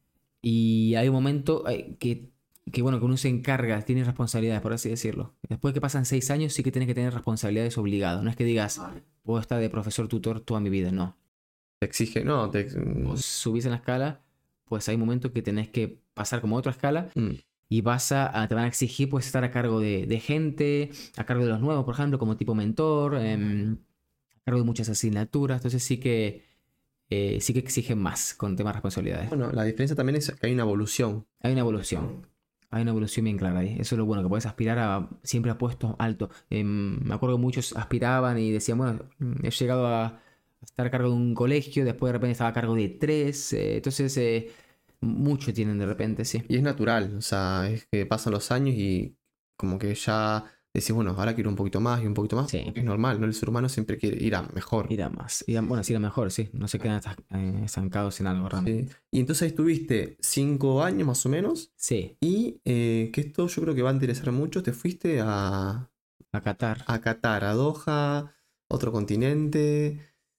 Y hay un momento eh, que, que, bueno, que uno se encarga, tiene responsabilidades, por así decirlo. Después que pasan seis años, sí que tienes que tener responsabilidades obligadas. No es que digas, puedo estar de profesor tutor toda mi vida, no. Te exige, no, te... Vos subís en la escala, pues hay momentos que tenés que pasar como a otra escala mm. y vas a, a, te van a exigir pues estar a cargo de, de gente, a cargo de los nuevos, por ejemplo, como tipo mentor, eh, a cargo de muchas asignaturas. Entonces sí que... Eh, sí que exigen más con temas de responsabilidades. Bueno, la diferencia también es que hay una evolución. Hay una evolución. Hay una evolución bien clara ahí. Eso es lo bueno, que puedes aspirar a siempre a puestos altos. Eh, me acuerdo que muchos aspiraban y decían, bueno, he llegado a estar a cargo de un colegio, después de repente estaba a cargo de tres. Eh, entonces, eh, mucho tienen de repente, sí. Y es natural, o sea, es que pasan los años y como que ya... Decís, bueno, ahora quiero un poquito más y un poquito más. Sí. Es normal, ¿no? El ser humano siempre quiere ir a mejor. Ir a más. Ir a, bueno, sí, ir a mejor, sí. No se quedan estancados en algo realmente. Sí. Y entonces estuviste cinco años más o menos. Sí. Y eh, que esto yo creo que va a interesar mucho. Te fuiste a... A Qatar. A Qatar, a Doha, otro continente.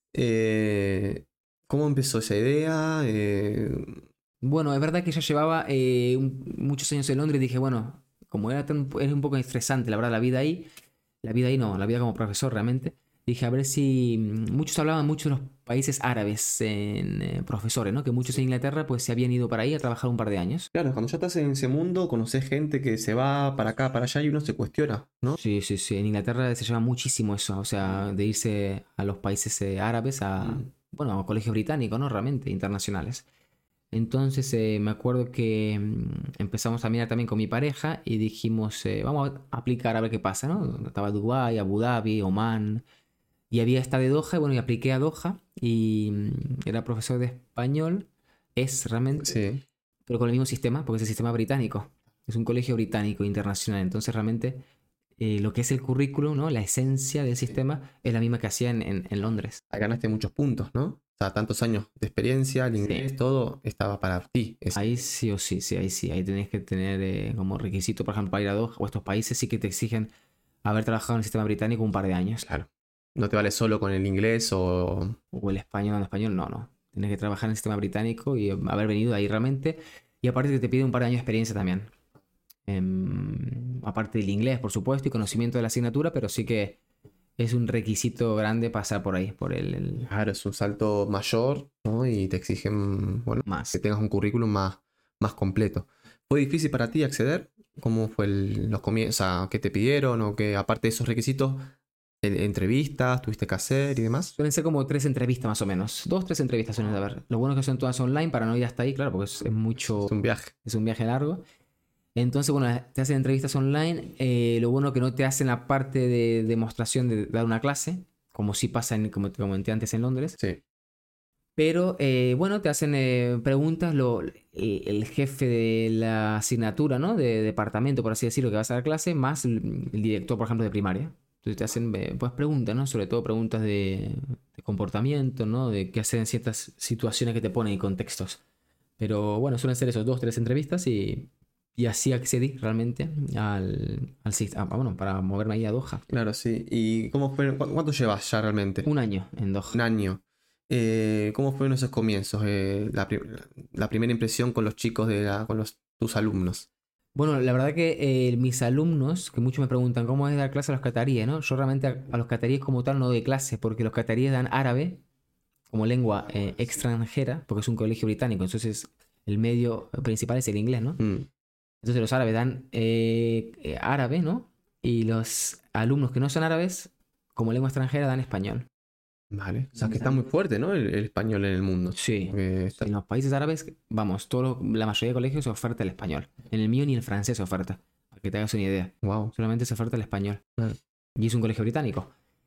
Eh, ¿Cómo empezó esa idea? Eh... Bueno, es verdad que ya llevaba eh, un, muchos años en Londres y dije, bueno... Como era, tan, era un poco estresante, la verdad, la vida ahí, la vida ahí no, la vida como profesor realmente, dije a ver si, muchos hablaban mucho de los países árabes en eh, profesores, ¿no? Que muchos en Inglaterra pues se habían ido para ahí a trabajar un par de años. Claro, cuando ya estás en ese mundo, conoces gente que se va para acá, para allá y uno se cuestiona, ¿no? Sí, sí, sí, en Inglaterra se lleva muchísimo eso, o sea, de irse a los países eh, árabes, a, mm. bueno, a colegios británicos, ¿no? Realmente, internacionales. Entonces eh, me acuerdo que mmm, empezamos a mirar también con mi pareja y dijimos, eh, vamos a aplicar a ver qué pasa, ¿no? Estaba Dubái, Abu Dhabi, Omán, y había esta de Doha, y bueno, y apliqué a Doha y mmm, era profesor de español, es realmente, sí. Pero con el mismo sistema, porque es el sistema británico, es un colegio británico internacional, entonces realmente eh, lo que es el currículum, ¿no? La esencia del sistema es la misma que hacía en, en, en Londres. Ahí ganaste muchos puntos, ¿no? O sea, tantos años de experiencia, el inglés, sí. Todo estaba para ti. Eso. Ahí sí o sí, sí, ahí sí. Ahí tenés que tener eh, como requisito, por ejemplo, para ir a Doha o a estos países sí que te exigen haber trabajado en el sistema británico un par de años. Claro. No te vale solo con el inglés o... O el español, en español, no, no. Tienes que trabajar en el sistema británico y haber venido ahí realmente. Y aparte que te pide un par de años de experiencia también. Um, aparte del inglés, por supuesto, y conocimiento de la asignatura, pero sí que es un requisito grande pasar por ahí, por el... el... Claro, es un salto mayor, ¿no? Y te exigen, bueno, Más. que tengas un currículum más, más completo. ¿Fue difícil para ti acceder? ¿Cómo fue el- los comienzos? O sea, ¿qué te pidieron? ¿O que aparte de esos requisitos, en- entrevistas tuviste que hacer y demás? Suelen ser como tres entrevistas más o menos. Dos, tres entrevistas suelen haber. Lo bueno es que son todas online para no ir hasta ahí, claro, porque es, es mucho... Es un viaje. Es un viaje largo. Entonces, bueno, te hacen entrevistas online. Eh, lo bueno es que no te hacen la parte de demostración de dar una clase, como sí pasa, en, como te comenté antes, en Londres. Sí. Pero, eh, bueno, te hacen eh, preguntas lo, el, el jefe de la asignatura, ¿no? De departamento, por así decirlo, que vas a dar clase, más el, el director, por ejemplo, de primaria. Entonces te hacen eh, pues preguntas, ¿no? Sobre todo preguntas de, de comportamiento, ¿no? De qué hacer en ciertas situaciones que te ponen y contextos. Pero bueno, suelen ser esos dos, tres entrevistas y, y así accedí realmente al, al sis- ah, bueno, para moverme ahí a Doha. Claro, sí. ¿Y cómo fue? ¿Cu- ¿Cuánto llevas ya realmente? Un año en Doha. Un año. Eh, ¿cómo fueron esos comienzos? Eh, la, pri- la primera impresión con los chicos, de la- con los, tus alumnos. Bueno, la verdad que eh, mis alumnos, que muchos me preguntan cómo es dar clase a los cataríes, ¿no? Yo realmente a, a los cataríes como tal no doy clase, porque los cataríes dan árabe como lengua eh, extranjera, porque es un colegio británico, entonces el medio principal es el inglés, ¿no? Mm, Entonces los árabes dan eh, eh, árabe, ¿no? Y los alumnos que no son árabes, como lengua extranjera, dan español. vale. O sea, que está muy fuerte, ¿no? El, el español en el mundo. Sí. Porque está- En los países árabes, vamos, todo lo- la mayoría de colegios se oferta el español. En el mío ni el francés se oferta, para que te hagas una idea. Wow. Solamente se oferta el español. Claro. Y es un colegio británico.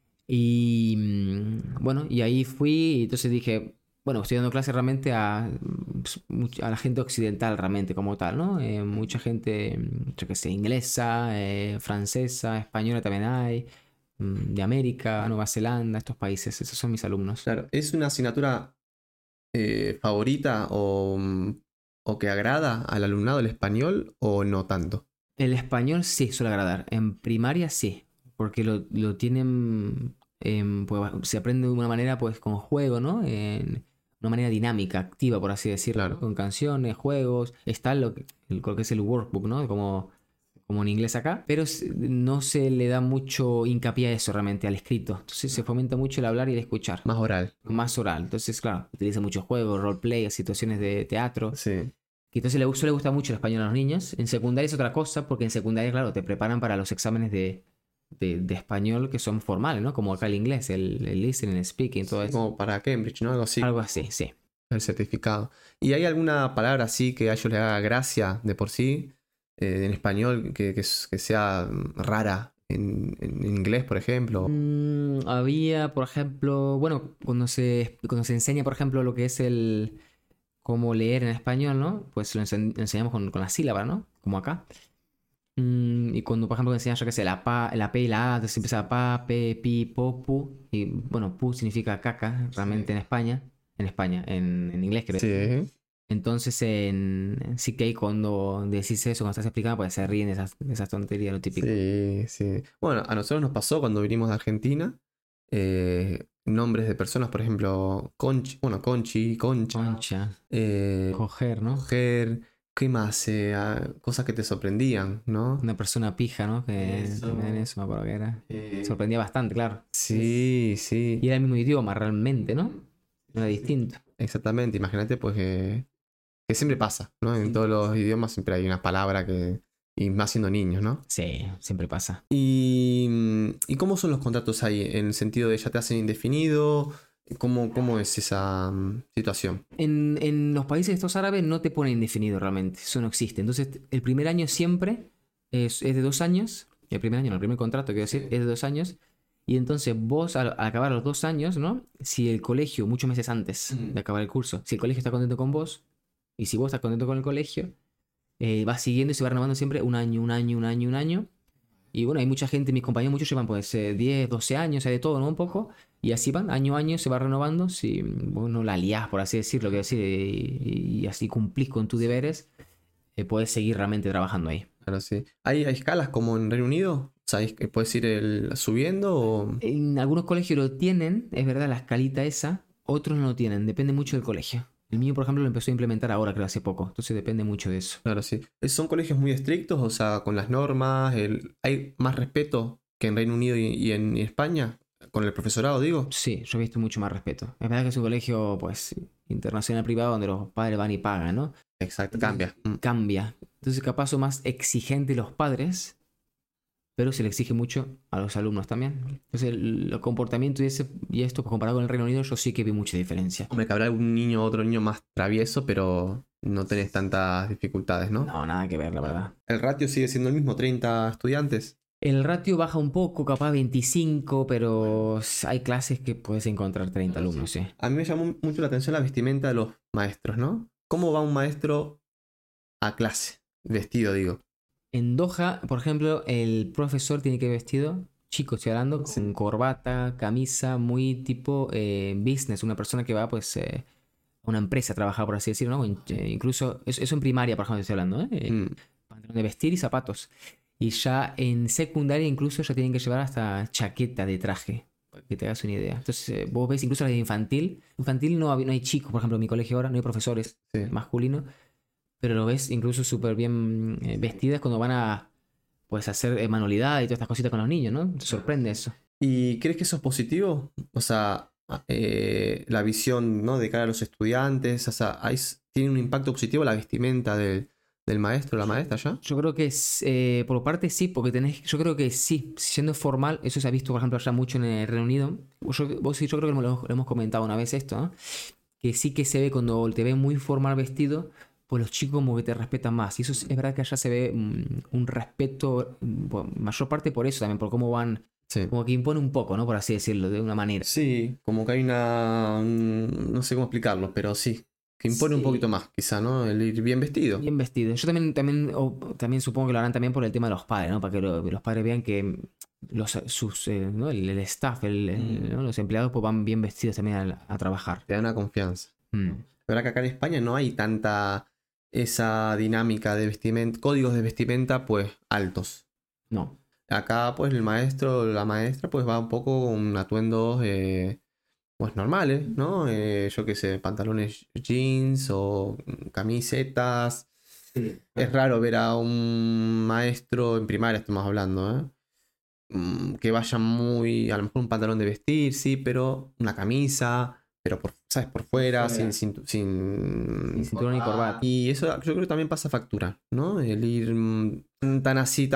Y mm, bueno, y ahí fui y entonces dije, bueno, estoy dando clase realmente a, pues, much- a la gente occidental realmente como tal, ¿no? Eh, mucha gente, mm, yo qué sé, inglesa, eh, francesa, española también hay, mm, de América, Nueva Zelanda, estos países, esos son mis alumnos. Claro. ¿Es una asignatura eh, favorita o, mm, o que agrada al alumnado el español o no tanto? El español sí suele agradar, en primaria sí, porque lo, lo tienen, em, pues, se aprende de una manera pues con juego, ¿no? En una manera dinámica, activa, por así decirlo, Claro. ¿no? Con canciones, juegos, está lo que, el- lo que es el workbook, ¿no? Como, como en inglés acá, pero s- no se le da mucho hincapié a eso realmente, al escrito, entonces se fomenta mucho el hablar y el escuchar, Más oral. más oral, entonces claro, utiliza muchos juegos, roleplay, situaciones de teatro. Sí. Y entonces le suele gustar mucho el español a los niños. En secundaria es otra cosa, porque en secundaria, claro, te preparan para los exámenes de, de, de español que son formales, ¿no? Como acá el inglés, el, el listening, el speaking, todo eso. Como para Cambridge, ¿no? Algo así. Algo así, sí. El certificado. ¿Y hay alguna palabra así que a ellos les haga gracia de por sí? eh, en español, que, que s- que sea mm, rara en, en inglés, por ejemplo. Mm, había, por ejemplo, bueno, cuando se, cuando se enseña, por ejemplo, lo que es el cómo leer en español, ¿no? Pues lo ense- enseñamos con, con la sílaba, ¿no? Como acá. Mm, y cuando, por ejemplo, enseñas, yo qué sé, la, pa, la P y la A, entonces empieza pa, pe, pi, po, pu. Y bueno, pu significa caca, realmente Sí. en España. En España, en, en inglés, creo. Sí. Entonces, en, sí que ahí cuando decís eso, cuando estás explicando, pues se ríen de esas, de esas tonterías, lo típico. Sí, sí. Bueno, a nosotros nos pasó cuando vinimos de Argentina. eh, nombres de personas, por ejemplo, Conchi, bueno, Conchi, Concha, Concha, eh, coger, ¿no? mujer, ¿qué más? Eh, ah, cosas que te sorprendían, ¿no? Una persona pija, ¿no? Que Eso. también eso, me acuerdo que era. Eh, Sorprendía bastante, claro. sí, sí, Y era el mismo idioma realmente, ¿no? No era distinto. exactamente. Imagínate, pues, que, que siempre pasa, ¿no? En Sí. todos los idiomas siempre hay una palabra que. Y más siendo niños, ¿no? Sí, siempre pasa. ¿Y, mm, ¿y cómo son los contratos ahí? En el sentido de ya te hacen indefinido. ¿Cómo, cómo es esa mm, situación? En, en los países estos árabes no te ponen indefinido realmente, eso no existe. Entonces, el primer año siempre es, es de dos años. El primer año, no, el primer contrato, quiero decir, es de dos años. Y entonces vos, al, al acabar los dos años, ¿no? Si el colegio, muchos meses antes Mm. de acabar el curso, si el colegio está contento con vos, y si vos estás contento con el colegio, eh, vas siguiendo y se va renovando siempre un año, un año, un año, un año. Y bueno, hay mucha gente, mis compañeros, muchos llevan pues eh, diez, doce años, hay de todo, ¿no? Un poco. Y así van, año a año se va renovando. Si vos no la liás, por así decirlo, quiero decir, y, y así cumplís con tus deberes, eh, puedes seguir realmente trabajando ahí. Claro, sí. ¿Hay, hay escalas como en Reino Unido? ¿Sabéis que puedes ir el, subiendo o...? En algunos colegios lo tienen, es verdad, la escalita esa, otros no lo tienen, depende mucho del colegio. El mío, por ejemplo, lo empezó a implementar ahora, creo, hace poco, entonces depende mucho de eso. Claro, sí. ¿Son colegios muy estrictos? O sea, con las normas, el... ¿hay más respeto que en Reino Unido y, y en y España? Con el profesorado, digo. Sí, yo he visto mucho más respeto. Es verdad que es un colegio, pues, internacional privado donde los padres van y pagan, ¿no? Exacto, cambia. Mm. Cambia. Entonces, capaz son más exigentes los padres, pero se le exige mucho a los alumnos también. Entonces, el, el comportamiento y, ese, y esto, pues, comparado con el Reino Unido, yo sí que vi mucha diferencia. Hombre, que habrá algún niño o otro niño más travieso, pero no tenés tantas dificultades, ¿no? No, nada que ver, la verdad. ¿El ratio sigue siendo el mismo? ¿treinta estudiantes? El ratio baja un poco, capaz veinticinco, pero hay clases que puedes encontrar treinta alumnos, sí. A mí me llamó mucho la atención la vestimenta de los maestros, ¿no? ¿Cómo va un maestro a clase? Vestido, digo. En Doha, por ejemplo, el profesor tiene que ir vestido, chico, estoy hablando, con Sí. corbata, camisa, muy tipo eh, business, una persona que va pues eh, a una empresa a trabajar, por así decirlo, ¿no? In- eh, incluso, eso, eso en primaria, por ejemplo, estoy hablando, ¿eh? Eh, Mm. Pantalón de vestir y zapatos. Y ya en secundaria incluso ya tienen que llevar hasta chaqueta de traje, para que te hagas una idea. Entonces, eh, vos ves incluso la de infantil. Infantil no, hab- no hay chicos, por ejemplo, en mi colegio ahora no hay profesores Sí. masculinos, pero lo ves incluso súper bien eh, vestidas cuando van a pues hacer eh, manualidad y todas estas cositas con los niños, ¿no? Te sorprende eso. ¿Y crees que eso es positivo? O sea, eh, la visión, ¿no? De cara a los estudiantes, o sea, ¿hay- ¿tiene un impacto positivo la vestimenta del, del maestro o la maestra ya? Yo creo que es, eh, por parte sí, porque tenés, yo creo que sí, siendo formal, eso se ha visto, por ejemplo, allá mucho en el Reino Unido. Yo, vos y yo creo que lo, lo hemos comentado una vez esto, ¿no? Que sí que se ve cuando te ve muy formal vestido, pues los chicos como que te respetan más. Y eso es, es verdad que allá se ve mm, un respeto, mm, por mayor parte por eso también, por cómo van, Sí. como que impone un poco, ¿no? Por así decirlo, de una manera. Sí, como que hay una... un- no sé cómo explicarlo, pero sí. Que impone un Sí. poquito más, quizá, ¿no? El ir bien vestido. Bien vestido. Yo también, también, o también supongo que lo harán también por el tema de los padres, ¿no? Para que lo- los padres vean que los, sus, eh, ¿no? el, el staff, el- el- ¿no? Los empleados pues van bien vestidos también a, a trabajar. Te da una confianza. Mm. La verdad que acá en España no hay tanta esa dinámica de vestimenta, códigos de vestimenta, pues, altos. No. Acá, pues, el maestro o la maestra, pues, va un poco con atuendos, eh, pues, normales, ¿no? Eh, yo qué sé, pantalones jeans o camisetas. Es raro ver a un maestro en primaria, estamos hablando, ¿eh? Mm, que vaya muy, a lo mejor un pantalón de vestir, sí, pero una camisa, pero por, ¿sabes? Por fuera, fuera. sin, sin, sin- Sin cinturón y corbata. Y eso yo creo que también pasa factura, ¿no? El ir mm, tan así,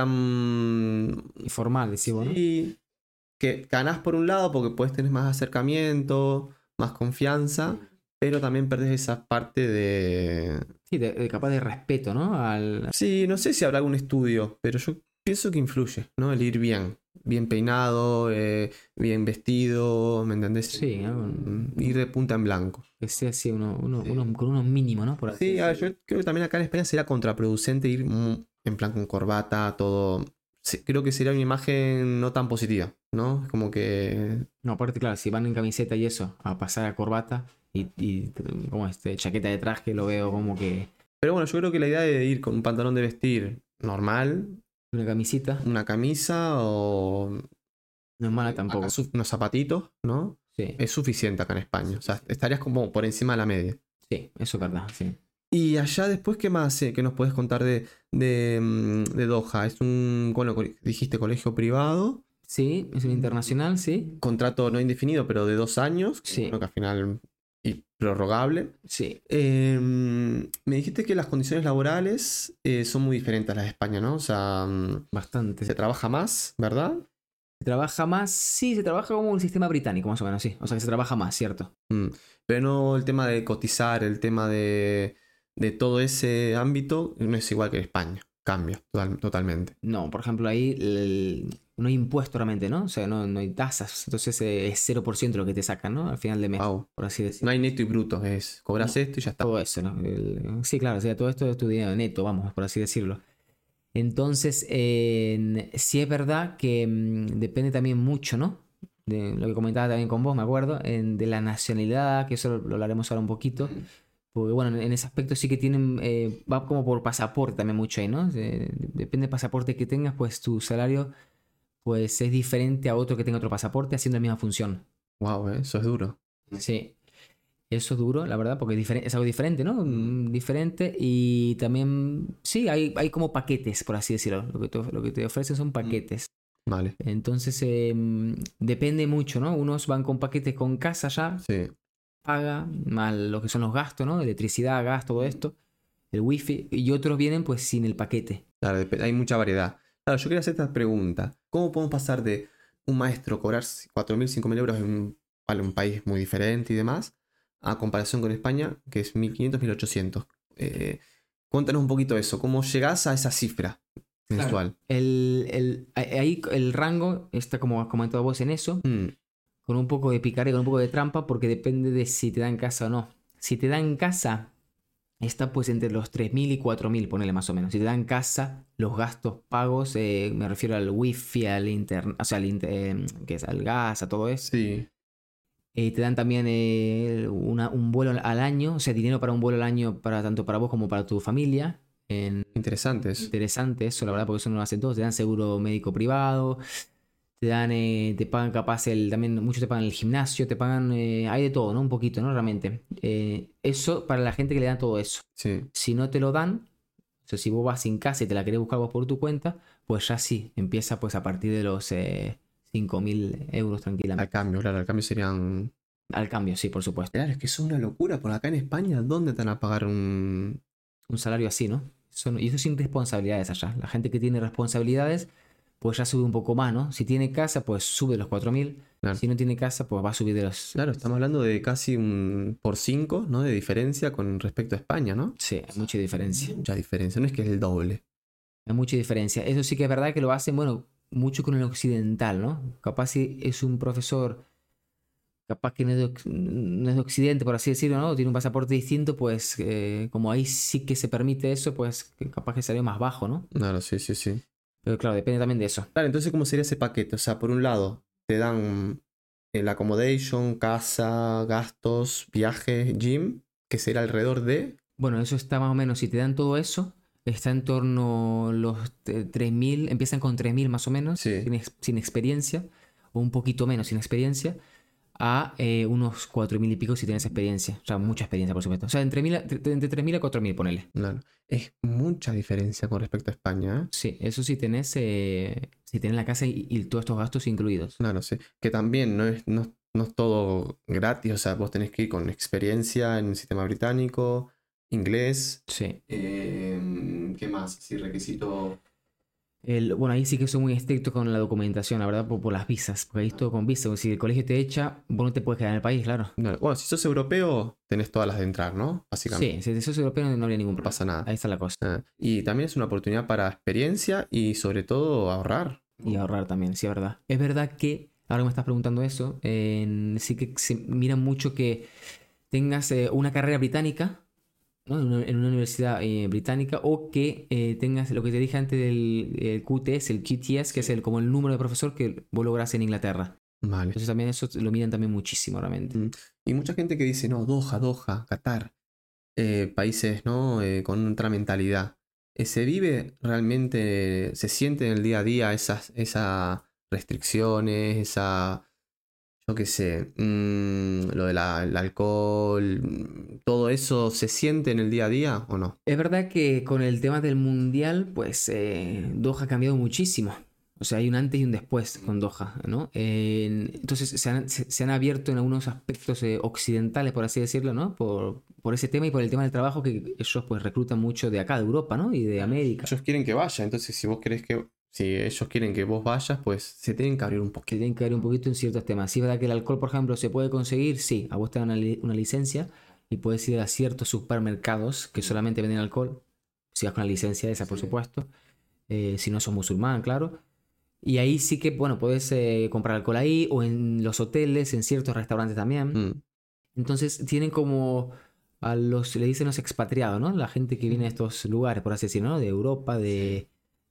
tan... Y formal, decimos, ¿no? Sí, que ganás por un lado porque puedes tener más acercamiento, más confianza, pero también perdés esa parte de... Sí, de, de capaz de respeto, ¿no? Al... Sí, no sé si habrá algún estudio, pero yo pienso que influye, ¿no? El ir bien, bien peinado, eh, bien vestido, ¿me entendés? Sí, ¿no? Mm, Ir de punta en blanco. Que sea así, uno, uno- Sí. uno- con unos mínimos, ¿no? Por así Sí, a ver, decirlo. yo creo que también acá en España sería contraproducente ir mm, en plan con corbata, todo. Sí, creo que sería una imagen no tan positiva, ¿no? Es como que... No, aparte, claro, si van en camiseta y eso, a pasar a corbata y, y como este, chaqueta de traje, lo veo como que Pero bueno, yo creo que la idea de ir con un pantalón de vestir normal, una camisita una camisa o no es mala tampoco. acá su- unos zapatitos, ¿no? Sí, Es suficiente acá en España. O sea, estarías como por encima de la media. sí, eso es verdad, sí. Y allá después, ¿qué más eh, que nos puedes contar de, de, mm, de Doha? Es un, bueno, co- dijiste colegio privado, Sí, es un internacional, sí. contrato no indefinido, pero de dos años, Sí. creo que al final y prorrogable. Sí, Eh, me dijiste que las condiciones laborales eh, son muy diferentes a las de España, ¿no? O sea, mm, bastante. se trabaja más, ¿verdad? ¿Se trabaja más? Sí, se trabaja como el sistema británico, más o menos, sí. O sea que se trabaja más, ¿cierto? Mm, Pero no el tema de cotizar, el tema de, de todo ese ámbito, no es igual que en España. Cambia total- totalmente. No, por ejemplo, ahí el- no hay impuesto realmente, ¿no? O sea, no, no hay tasas. Entonces eh, es cero por ciento lo que te sacan, ¿no? Al final de mes, Wow. por así decirlo. No hay neto y bruto, es cobras No. esto y ya está. Todo eso, ¿no? El- sí, claro, o sea, todo esto es tu dinero neto, vamos, por así decirlo. Entonces, eh, sí es verdad que mm, depende también mucho, ¿no? De lo que comentaba también con vos, me acuerdo, en- de la nacionalidad, que eso lo, lo hablaremos ahora un poquito. Porque bueno, en, en ese aspecto sí que tienen, eh, va como por pasaporte también mucho ahí, ¿no? Eh, depende del pasaporte que tengas, pues tu salario pues es diferente a otro que tenga otro pasaporte haciendo la misma función. Wow, ¿eh? Eso es duro. Sí. Eso es duro, la verdad, porque es, diferente, es algo diferente, ¿no? Mm, diferente. Y también, sí, hay, hay como paquetes, por así decirlo. Lo que te, lo que te ofrecen son paquetes. Vale. Entonces, eh, depende mucho, ¿no? Unos van con paquetes con casa ya, Sí. paga, más lo que son los gastos, ¿no? Electricidad, gas, todo esto, el wifi. Y otros vienen pues sin el paquete. Claro, dep- hay mucha variedad. Claro, yo quería hacer esta pregunta. ¿Cómo podemos pasar de un maestro cobrar cuatro mil, cinco mil euros en un, vale, un país muy diferente y demás, a comparación con España, que es mil quinientos, mil ochocientos? Eh, cuéntanos un poquito eso. ¿Cómo llegás a esa cifra mensual? El, el, ahí el rango está, como has comentado vos, en eso, Mm, con un poco de picar y con un poco de trampa, porque depende de si te dan casa o no. Si te dan casa, está pues entre los tres mil y cuatro mil, ponele más o menos. Si te dan casa, los gastos pagos, eh, me refiero al wifi, al internet, o sea, al, inter- eh, que es al gas, a todo eso. sí, Eh, te dan también eh, una- un vuelo al al año, o sea, dinero para un vuelo al año para tanto para vos como para tu familia. En- interesantes. Interesante eso, la verdad, porque eso no lo hacen todos. Te dan seguro médico privado, te dan, eh, te pagan capaz el, también muchos te pagan el gimnasio, te pagan, eh, hay de todo, ¿no? Un poquito, ¿no? Realmente. Eh, eso para la gente que le dan todo eso. Sí, Si no te lo dan, o sea, si vos vas sin casa y te la querés buscar vos por tu cuenta, pues ya sí, empieza pues a partir de los eh, cinco mil euros tranquilamente. al cambio, claro, al cambio serían... Al cambio, sí, por supuesto. Claro, es que eso es una locura. Por acá en España, ¿dónde te van a pagar un...? Un salario así, ¿no? Son- y eso sin responsabilidades allá. La gente que tiene responsabilidades, pues ya sube un poco más, ¿no? Si tiene casa, pues sube de los cuatro mil. Claro. Si no tiene casa, pues va a subir de los... Claro, estamos hablando de casi un por cinco, ¿no? De diferencia con respecto a España, ¿no? Sí, hay mucha diferencia. Mucha diferencia, no es que es el doble. Hay mucha diferencia. Eso sí que es verdad que lo hacen, bueno, mucho con el occidental, ¿no? Capaz si es un profesor, capaz que no es de, oc- no es de Occidente, por así decirlo, ¿no? Tiene un pasaporte distinto, pues eh, como ahí sí que se permite eso, pues que capaz que salió más bajo, ¿no? Claro, sí, sí, sí. Pero claro, depende también de eso. Claro, entonces, ¿cómo sería ese paquete? O sea, por un lado, te dan el accommodation, casa, gastos, viaje, gym, que será alrededor de... Bueno, eso está más o menos, si te dan todo eso, está en torno a los eh, tres mil, empiezan con tres mil más o menos, Sí. sin, ex- sin experiencia, o un poquito menos sin experiencia, a eh, unos cuatro mil y pico si tienes experiencia. O sea, mucha experiencia, por supuesto. O sea, entre, mil a- entre entre tres mil a cuatro mil, ponele. Claro. Es mucha diferencia con respecto a España, ¿eh? Sí, eso sí tenés, eh, si tenés la casa y, y todos estos gastos incluidos. Claro, sí. Que también no es, no, no es todo gratis, o sea, vos tenés que ir con experiencia en el sistema británico, inglés. Sí. Eh, ¿qué más? Sí, requisito... El, bueno, ahí sí que son muy estrictos con la documentación, la verdad, por, por las visas. Porque ahí es todo con visas. Si el colegio te echa, vos no te puedes quedar en el país, claro. No, bueno, si sos europeo, tenés todas las de entrar, ¿no? Básicamente. Sí, si sos europeo no habría ningún No problema. pasa nada. Ahí está la cosa. Ah, y también es una oportunidad para experiencia y sobre todo ahorrar. Y ahorrar también, sí, es verdad. Es verdad que, ahora que me estás preguntando eso, en- sí que se mira mucho que tengas eh, una carrera británica, ¿no? En una, en una universidad eh, británica, o que eh, tengas lo que te dije antes del el Q T S, el Q T S, que es el, como el número de profesor que vos lográs en Inglaterra. Vale. Entonces también eso lo miran también muchísimo realmente. Mm. Y mucha gente que dice, no, Doha, Doha, Qatar, eh, países, ¿no? Eh, con otra mentalidad. Eh, ¿Se vive realmente, se siente en el día a día esas, esas restricciones, esa, yo qué sé, mm, lo del alcohol, mm, todo eso se siente en el día a día o no? Es verdad que con el tema del mundial, pues eh, Doha ha cambiado muchísimo. O sea, hay un antes y un después con Doha, ¿no? Eh, entonces se han, se, se han abierto en algunos aspectos eh, occidentales, por así decirlo, ¿no? Por, por ese tema y por el tema del trabajo que ellos pues reclutan mucho de acá, de Europa, ¿no? Y de América. Ellos quieren que vaya, entonces si vos querés que, si ellos quieren que vos vayas, pues se tienen que abrir un Que poquito. tienen que ver un poquito en ciertos temas. Si es verdad que el alcohol, por ejemplo, se puede conseguir, sí, a vos te dan una, li- una licencia y puedes ir a ciertos supermercados que solamente venden alcohol, si vas con la licencia esa, por Sí. supuesto. Eh, si no sos musulmán, claro. Y ahí sí que, bueno, puedes eh, comprar alcohol ahí o en los hoteles, en ciertos restaurantes también. Mm, Entonces tienen como a los, le dicen los expatriados, ¿no? La gente que viene de estos lugares, por así decirlo, ¿no? De Europa, de,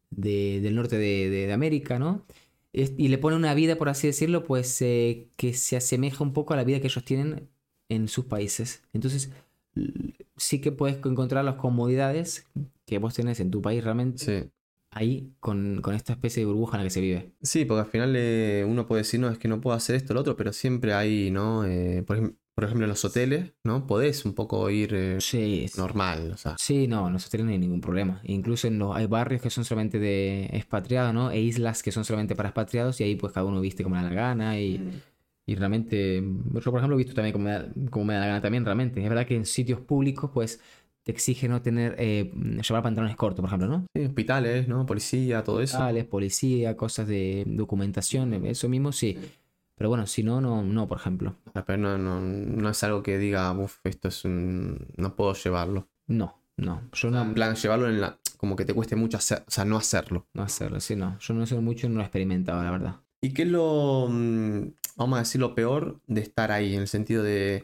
de- del norte de, de- de América, ¿no? Es- y le ponen una vida, por así decirlo, pues eh, que se asemeja un poco a la vida que ellos tienen en sus países. Entonces l- sí que puedes encontrar las comodidades que vos tenés en tu país realmente sí. ahí con, con esta especie de burbuja en la que se vive. Sí, porque al final eh, uno puede decir, no, es que no puedo hacer esto o lo otro, pero siempre hay, ¿no? Eh, por, ejem- por ejemplo, en los hoteles, ¿no? Podés un poco ir eh, Sí, normal, o sea. sí, no, nosotros no hay ningún problema. Incluso en los, hay barrios que son solamente de expatriados, ¿no? E islas que son solamente para expatriados y ahí pues cada uno viste como le da la gana y, y realmente, yo por ejemplo he visto también como me da, como me da la gana también realmente. Es verdad que en sitios públicos pues te exige no tener, eh, llevar pantalones cortos, por ejemplo, ¿no? Sí, hospitales, ¿no? Policía, todo eso. Hospitales, policía, cosas de documentación, eso mismo sí. Pero bueno, si no, no, no, por ejemplo. O sea, pero no, no, no es algo que diga, uff, esto es un... no puedo llevarlo. No, no. Yo En no, plan, llevarlo en la... como que te cueste mucho hacer, o sea, no hacerlo. no hacerlo, sí, no. Yo no sé mucho, no lo he experimentado, la verdad. ¿Y qué es lo, mm, vamos a decir, lo peor de estar ahí? En el sentido de,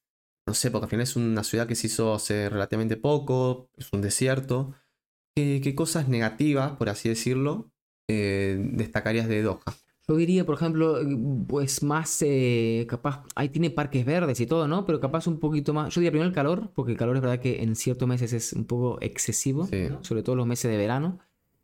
no sé, porque al final es una ciudad que se hizo hace relativamente poco, es un desierto. ¿Qué, qué cosas negativas, por así decirlo, eh, destacarías de Doha? Yo diría, por ejemplo, pues más eh, capaz, ahí tiene parques verdes y todo, ¿no? Pero capaz un poquito más. Yo diría primero el calor, porque el calor es verdad que en ciertos meses es un poco excesivo, Sí. ¿no? Sobre todo los meses de verano.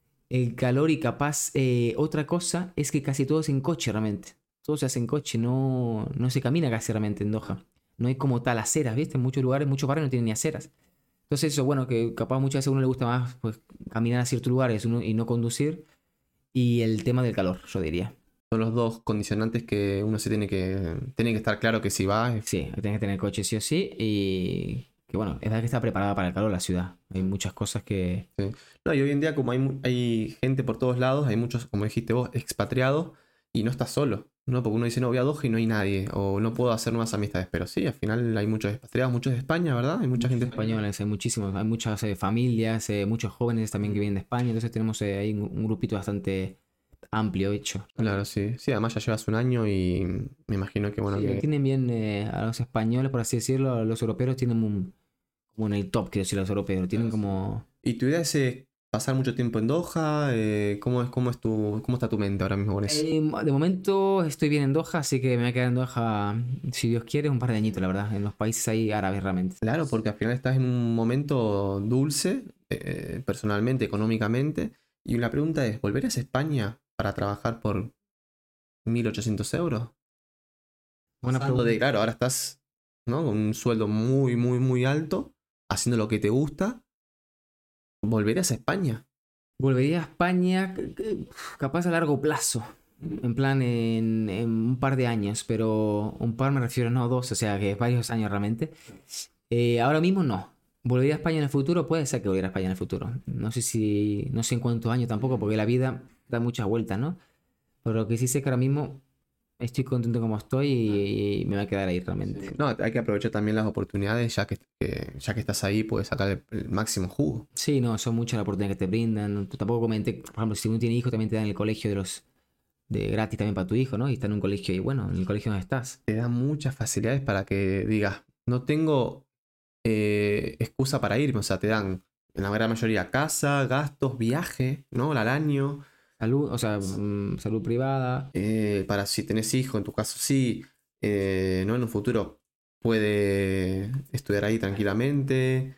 El calor y capaz eh, otra cosa es que casi todo es en coche realmente. Todo se hace en coche, no, no se camina casi realmente en Doha. No hay como tal aceras, ¿viste? En muchos lugares, muchos barrios no tienen ni aceras. Entonces eso, bueno, que capaz muchas veces a uno le gusta más pues, caminar a ciertos lugares uno- y no conducir. Y el tema del calor, yo diría. Son los dos condicionantes que uno se tiene que, tiene que estar claro que si va, es- Sí, tienes que tener coche sí o sí. Y que bueno, es verdad que está preparada para el calor la ciudad. Hay muchas cosas que... sí. No, y hoy en día como hay, mu- hay gente por todos lados, hay muchos, como dijiste vos, expatriados, y no estás solo, ¿no? Porque uno dice, no, voy a Doha y no hay nadie, o no puedo hacer nuevas amistades, pero sí, al final hay muchos expatriados, muchos de España, ¿verdad? Hay mucha gente española. Españoles, hay muchísimos, hay muchas eh, familias, eh, muchos jóvenes también que vienen de España, entonces tenemos eh, ahí un, un grupito bastante amplio hecho. Claro, sí. Sí, además ya llevas un año y me imagino que, bueno, Sí, que... tienen bien eh, a los españoles, por así decirlo, a los europeos tienen un, como en el top, quiero decir, los europeos, tienen como... ¿Y tu idea es eh, pasar mucho tiempo en Doha? Eh, ¿cómo es, cómo es tu, cómo está tu mente ahora mismo con eso? Eh, de momento estoy bien en Doha, así que me voy a quedar en Doha, si Dios quiere, un par de añitos, la verdad, en los países ahí árabes realmente. Claro, porque al final estás en un momento dulce, eh, personalmente, económicamente, y la pregunta es, ¿volverías a España para trabajar por mil ochocientos euros? Buena Pasando pregunta. de, claro, ahora estás, ¿no? Con un sueldo muy, muy, muy alto, haciendo lo que te gusta, ¿volverías a España? Volvería a España c- c- capaz a largo plazo, en plan en, en un par de años, pero un par me refiero, no dos, o sea que varios años realmente. Eh, ahora mismo no. ¿Volvería a España en el futuro? Puede ser que volviera a España en el futuro. No sé si, no sé en cuántos años tampoco, porque la vida da muchas vueltas, ¿no? Pero lo que sí sé que ahora mismo estoy contento como estoy y, y me voy a quedar ahí realmente. No, hay que aprovechar también las oportunidades, ya que, que- ya que estás ahí, puedes sacar el, el máximo jugo. Sí, no, son muchas las oportunidades que te brindan. Tú tampoco comenté, por ejemplo, si uno tiene hijos, también te dan el colegio de los de gratis también para tu hijo, ¿no? Y está en un colegio y bueno, en el colegio donde estás. Te da muchas facilidades para que digas, no tengo eh, excusa para irme, o sea, te dan en la gran mayoría casa, gastos, viaje, ¿no? Al año, Salud, o sea, mm, salud privada. eh, para si tenés hijos, en tu caso sí, eh, ¿no? En un futuro puede estudiar ahí tranquilamente.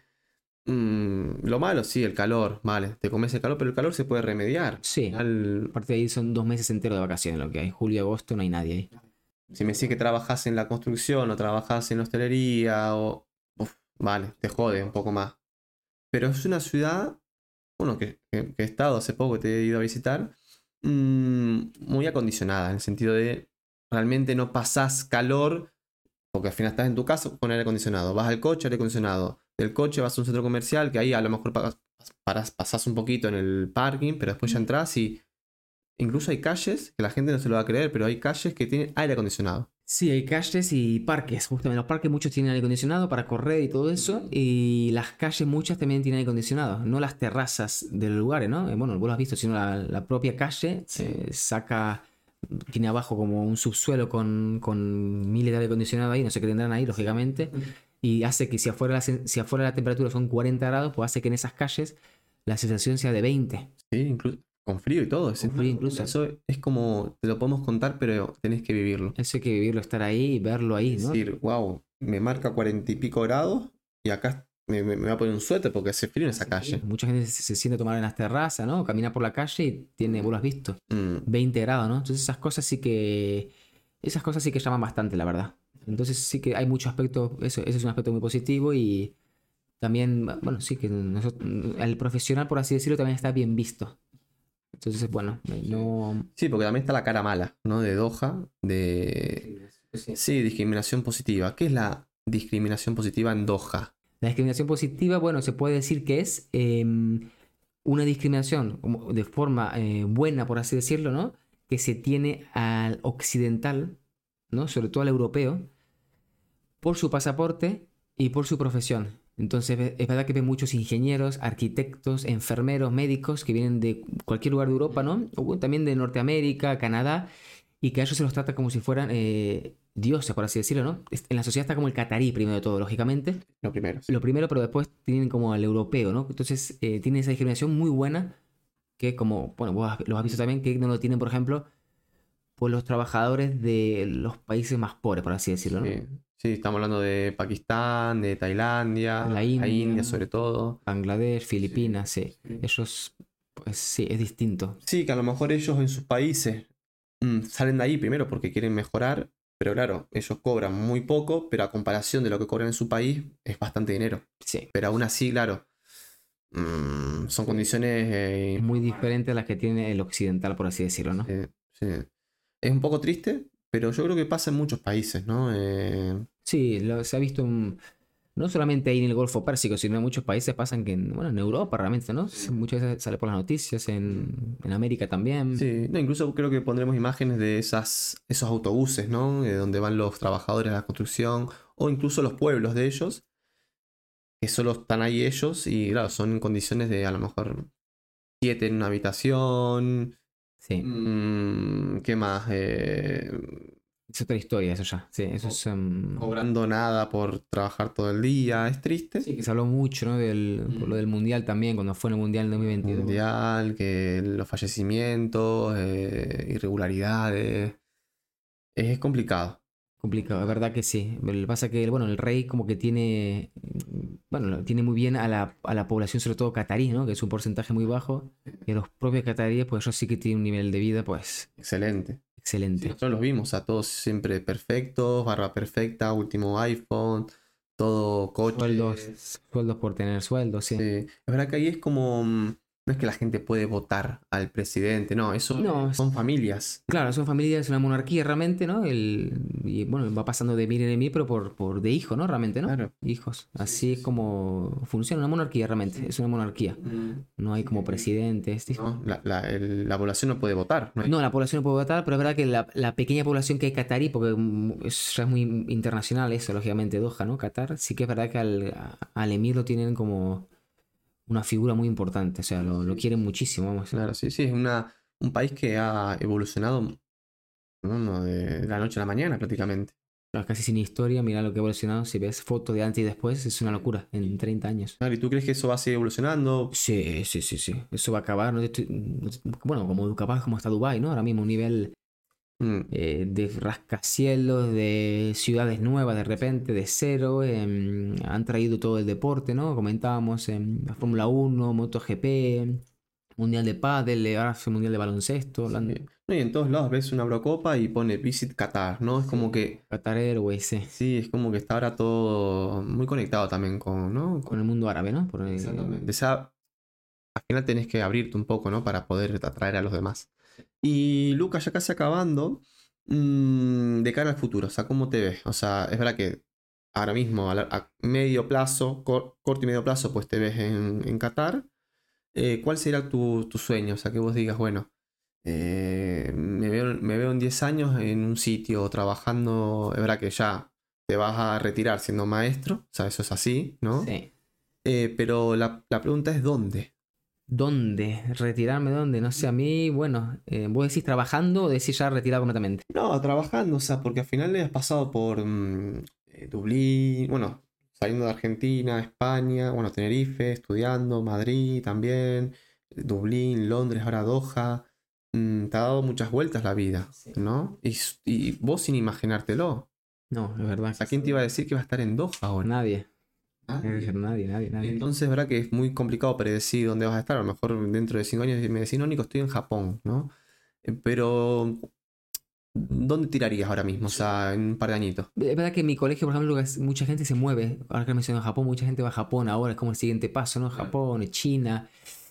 Mm, lo malo, sí, el calor, vale, te comes el calor, pero el calor se puede remediar. Sí. Al final, Aparte de ahí son dos meses enteros de vacaciones lo que hay. Julio y agosto no hay nadie ahí. si me decís que trabajas en la construcción o trabajas en la hostelería o... uf, vale, te jode un poco más. Pero es una ciudad, bueno, que, que- que he estado hace poco, te he ido a visitar, mm, muy acondicionada, en el sentido de realmente no pasás calor, porque al final estás en tu casa con aire acondicionado. Vas al coche, aire acondicionado. Del coche vas a un centro comercial, que ahí a lo mejor pagas- parás- pasás un poquito en el parking, pero después ya entras y incluso hay calles, que la gente no se lo va a creer, pero hay calles que tienen aire acondicionado. Sí, hay calles y parques. Justamente los parques muchos tienen aire acondicionado para correr y todo eso. Y las calles muchas también tienen aire acondicionado. No las terrazas de los lugares, ¿no? Eh, Bueno, vos lo has visto, sino la, la propia calle Sí. eh, saca, tiene abajo como un subsuelo con, con miles de aire acondicionado ahí, no sé qué tendrán ahí, lógicamente. Y hace que si afuera, la, sen- si afuera la temperatura son cuarenta grados, pues hace que en esas calles la sensación sea de veinte. Sí, incluso con frío y todo. Con frío incluso. Eso es como, te lo podemos contar, pero tenés que vivirlo. Eso hay que vivirlo, estar ahí y verlo ahí, Es ¿no? decir, wow, me marca cuarenta y pico grados y acá me, me, me voy a poner un suéter porque hace frío en esa Sí, calle. mucha gente se, se siente a tomar en las terrazas, ¿no? Camina por la calle y tiene, vos lo has visto, Mm, veinte grados, ¿no? Entonces esas cosas sí que, esas cosas sí que llaman bastante, la verdad. Entonces sí que hay muchos aspectos, eso, ese es un aspecto muy positivo y también, bueno, sí que nosotros, el profesional, por así decirlo, también está bien visto. Entonces, bueno, no... sí, porque también está la cara mala, ¿no? De Doha, de... Sí. Sí, discriminación positiva. ¿Qué es la discriminación positiva en Doha? La discriminación positiva, bueno, se puede decir que es eh, una discriminación como de forma eh, buena, por así decirlo, ¿no? Que se tiene al occidental, ¿no? Sobre todo al europeo, por su pasaporte y por su profesión. Entonces es verdad que ven muchos ingenieros, arquitectos, enfermeros, médicos que vienen de cualquier lugar de Europa, ¿no? O también de Norteamérica, Canadá, y que a ellos se los trata como si fueran eh, dioses, por así decirlo, ¿no? En la sociedad está como el catarí primero de todo, lógicamente. Lo primero. Sí. Lo primero, pero después tienen como al europeo, ¿no? Entonces eh, tienen esa discriminación muy buena que como, bueno, vos lo has visto también, que no lo tienen, por ejemplo, pues los trabajadores de los países más pobres, por así decirlo, ¿no? Sí, sí, estamos hablando de Pakistán, de Tailandia, La la India, India sobre todo. Bangladesh, Sí, Filipinas, sí. sí. Ellos, pues sí, es distinto. Sí, que a lo mejor ellos en sus países mm, salen de ahí primero porque quieren mejorar, pero claro, ellos cobran muy poco, pero a comparación de lo que cobran en su país es bastante dinero. Sí. Pero aún así, claro, mm, son condiciones... eh, Muy diferente a las que tiene el occidental, por así decirlo, ¿no? sí, sí. Es un poco triste, pero yo creo que pasa en muchos países, ¿no? Eh, Sí, lo- se ha visto en- no solamente ahí en el Golfo Pérsico, sino en muchos países pasan que, en, bueno, en Europa realmente, ¿no? Sí, muchas veces sale por las noticias, en, en América también. Sí, no, incluso creo que pondremos imágenes de esas, esos autobuses, ¿no? Eh, donde van los trabajadores de la construcción o incluso los pueblos de ellos, que solo están ahí ellos y claro, son en condiciones de a lo mejor siete en una habitación. Sí, mm, ¿qué más? Eh, es otra historia eso ya. Sí, eso es... em, cobrando nada por trabajar todo el día, es triste. sí, que se habló mucho, ¿no? Del, por lo del Mundial también, cuando fue en el Mundial en dos mil veintidós. Mundial, que los fallecimientos, eh, irregularidades. Es complicado. Complicado, es verdad que sí. Lo que pasa que, bueno, el rey como que tiene, bueno, lo tiene muy bien a la, a la población, sobre todo catarí, ¿no? Que es un porcentaje muy bajo. Y a los propios cataríes, pues ellos sí que tienen un nivel de vida, pues, Excelente. Sí, excelente. nosotros los vimos a todos siempre perfectos, barba perfecta, último iPhone, todo coches. Sueldos, sueldos por tener sueldos, sí. Sí. Es verdad que ahí es como. mm, No es que la gente puede votar al presidente, no, eso No, es- son familias. Claro, son familias, es una monarquía realmente, ¿no? El, y bueno, va pasando de mí en mí, pero por, por de hijo, ¿no? Realmente, ¿no? Claro. Hijos. Sí, Así sí, es sí. como funciona una monarquía realmente. Sí. Es una monarquía. Mm, No hay como sí. presidentes. ¿sí? No, la, la- el- la población no puede votar. No hay- No, la población no puede votar, pero es verdad que la, la pequeña población que hay catarí, porque mm, es- ya es muy internacional eso, lógicamente, Doha, ¿no? Qatar, sí que es verdad que al, al emir lo tienen como una figura muy importante, o sea, lo, lo quieren muchísimo, vamos. Claro, sí, sí, es una, un país que ha evolucionado, ¿no? No, de la noche a la mañana prácticamente. Claro, casi sin historia, mira lo que ha evolucionado, si ves fotos de antes y después, es una locura, en treinta años. Claro, ¿y tú crees que eso va a seguir evolucionando? Sí, sí, sí, sí, eso va a acabar, ¿no? Estoy- bueno, como capaz como está Dubái, ¿no? Ahora mismo un nivel Mm, eh, de rascacielos, de ciudades nuevas de repente, de cero. em, han traído todo el deporte, ¿no? Comentábamos en la Fórmula uno, MotoGP, Mundial de Pádel, eh, ahora hace Mundial de Baloncesto. sí. hablan- No, y en todos lados ves una Eurocopa y pone Visit Qatar, ¿no? Es como que, Qatar Airways, sí, sí, es como que está ahora todo muy conectado también con, ¿no? con el mundo árabe, ¿no? Por, eh, Exactamente. O sea, al final tenés que abrirte un poco, ¿no? Para poder atraer a los demás. Y Lucas, ya casi acabando, mm, de cara al futuro, o sea, ¿cómo te ves? O sea, es verdad que ahora mismo, a, la- a medio plazo, cor- corto y medio plazo, pues te ves en, en Qatar. Eh, ¿cuál sería tu, tu sueño? O sea, que vos digas, bueno, eh, me veo, me veo en diez años en un sitio trabajando, es verdad que ya te vas a retirar siendo maestro, o sea, eso es así, ¿no? sí. Eh, pero la, la pregunta es ¿dónde? ¿Dónde? ¿Retirarme dónde? No sé, a mí, bueno, eh, ¿vos decís trabajando o decís ya retirado completamente? No, trabajando, o sea, porque al final le has pasado por mm, eh, Dublín, bueno, saliendo de Argentina, España, bueno, Tenerife, estudiando, Madrid también, Dublín, Londres, ahora Doha. Mm, te ha dado muchas vueltas la vida, Sí. ¿no? Y, s- y vos sin imaginártelo. No, es verdad. O sea, ¿quién te iba a decir que iba a estar en Doha ahora? Nadie. Ah, nadie, nadie, nadie. Entonces, verdad que es muy complicado predecir dónde vas a estar. A lo mejor dentro de cinco años me decís, no, Nico, estoy en Japón, ¿no? Eh, Pero, ¿dónde tirarías ahora mismo? O sea, en un par de añitos. Es verdad que en mi colegio, por ejemplo, es- mucha gente se mueve. Ahora que menciono Japón, mucha gente va a Japón ahora, es como el siguiente paso, ¿no? Japón, China.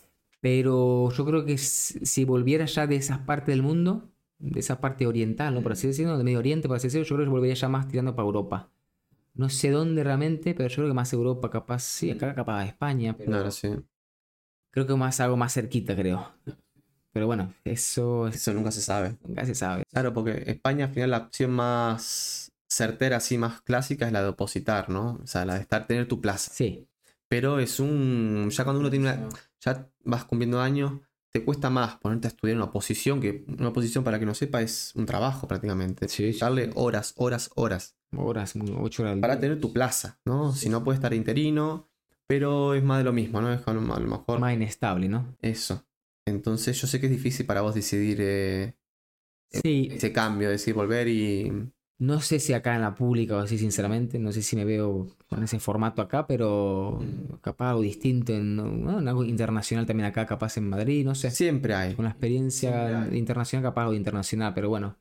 Pero yo creo que s- si volviera ya de esas partes del mundo, de esa parte oriental, ¿no? Por así decirlo, de Medio Oriente, por así decirlo, yo creo que volvería ya más tirando para Europa. No sé dónde realmente, pero yo creo que más Europa, capaz, sí, acá capaz España, pero Claro, sí. creo que más algo más cerquita, creo. Pero bueno, eso es- Eso nunca se sabe. nunca se sabe. Claro, porque España al final la opción más certera, así más clásica, es la de opositar, ¿no? O sea, la de estar, tener tu plaza. Sí, Pero es un. Ya cuando uno tiene una. Ya vas cumpliendo años, te cuesta más ponerte a estudiar una oposición, que una oposición, para que no sepa, es un trabajo prácticamente. Sí, sí. Darle horas, horas, horas. horas, mu- ocho horas al Para día. tener tu plaza, ¿no? Si no puedes estar interino, pero es más de lo mismo, ¿no? Es como, a lo mejor. Más inestable, ¿no? Eso. Entonces yo sé que es difícil para vos decidir eh, Sí, ese cambio, decir volver y. no sé si acá en la pública o así, sinceramente, no sé si me veo con ese formato acá, pero capaz algo distinto en, ¿no? En algo internacional también acá, capaz en Madrid, no sé. Siempre hay. Con la experiencia internacional, capaz algo internacional, pero bueno,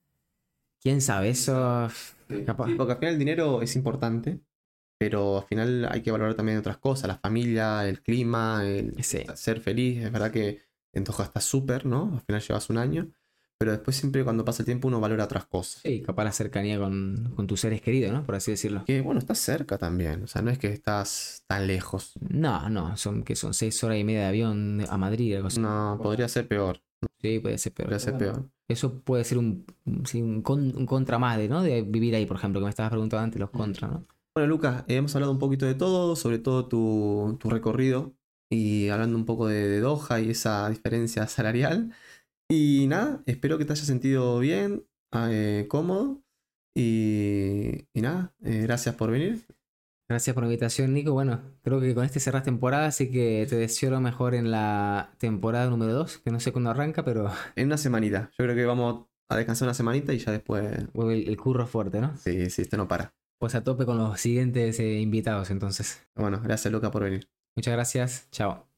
quién sabe, eso capaz. Sí, porque al final el dinero es importante, pero al final hay que valorar también otras cosas, la familia, el clima, el Sí. ser feliz. Es verdad que en Toja está súper, ¿no? Al final llevas un año, pero después siempre cuando pasa el tiempo uno valora otras cosas. Sí, capaz la cercanía con, con tus seres queridos, ¿no? Por así decirlo. Que bueno, estás cerca también, o sea, no es que estás tan lejos. No, no, son que son seis horas y media de avión a Madrid, algo así. No, podría ser peor, Sí, puede ser peor. podría ser Bueno, peor. eso puede ser un, sí, un, con- un contra más de, ¿no? De vivir ahí, por ejemplo, que me estabas preguntando antes los contras, ¿no? Bueno, Lucas, eh, hemos hablado un poquito de todo, sobre todo tu, tu recorrido y hablando un poco de, de Doha y esa diferencia salarial. Y nada, espero que te hayas sentido bien, eh, cómodo. Y, y nada, eh, gracias por venir. Gracias por la invitación, Nico. Bueno, creo que con este cerras temporada, así que te deseo lo mejor en la temporada número dos, que no sé cuándo arranca, pero En una semanita. Yo creo que vamos a descansar una semanita y ya después. vuelve el, el curro fuerte, ¿no? Sí, sí, esto no para. Pues a tope con los siguientes eh, invitados, entonces. Bueno, gracias, Lucas, por venir. Muchas gracias. Chao.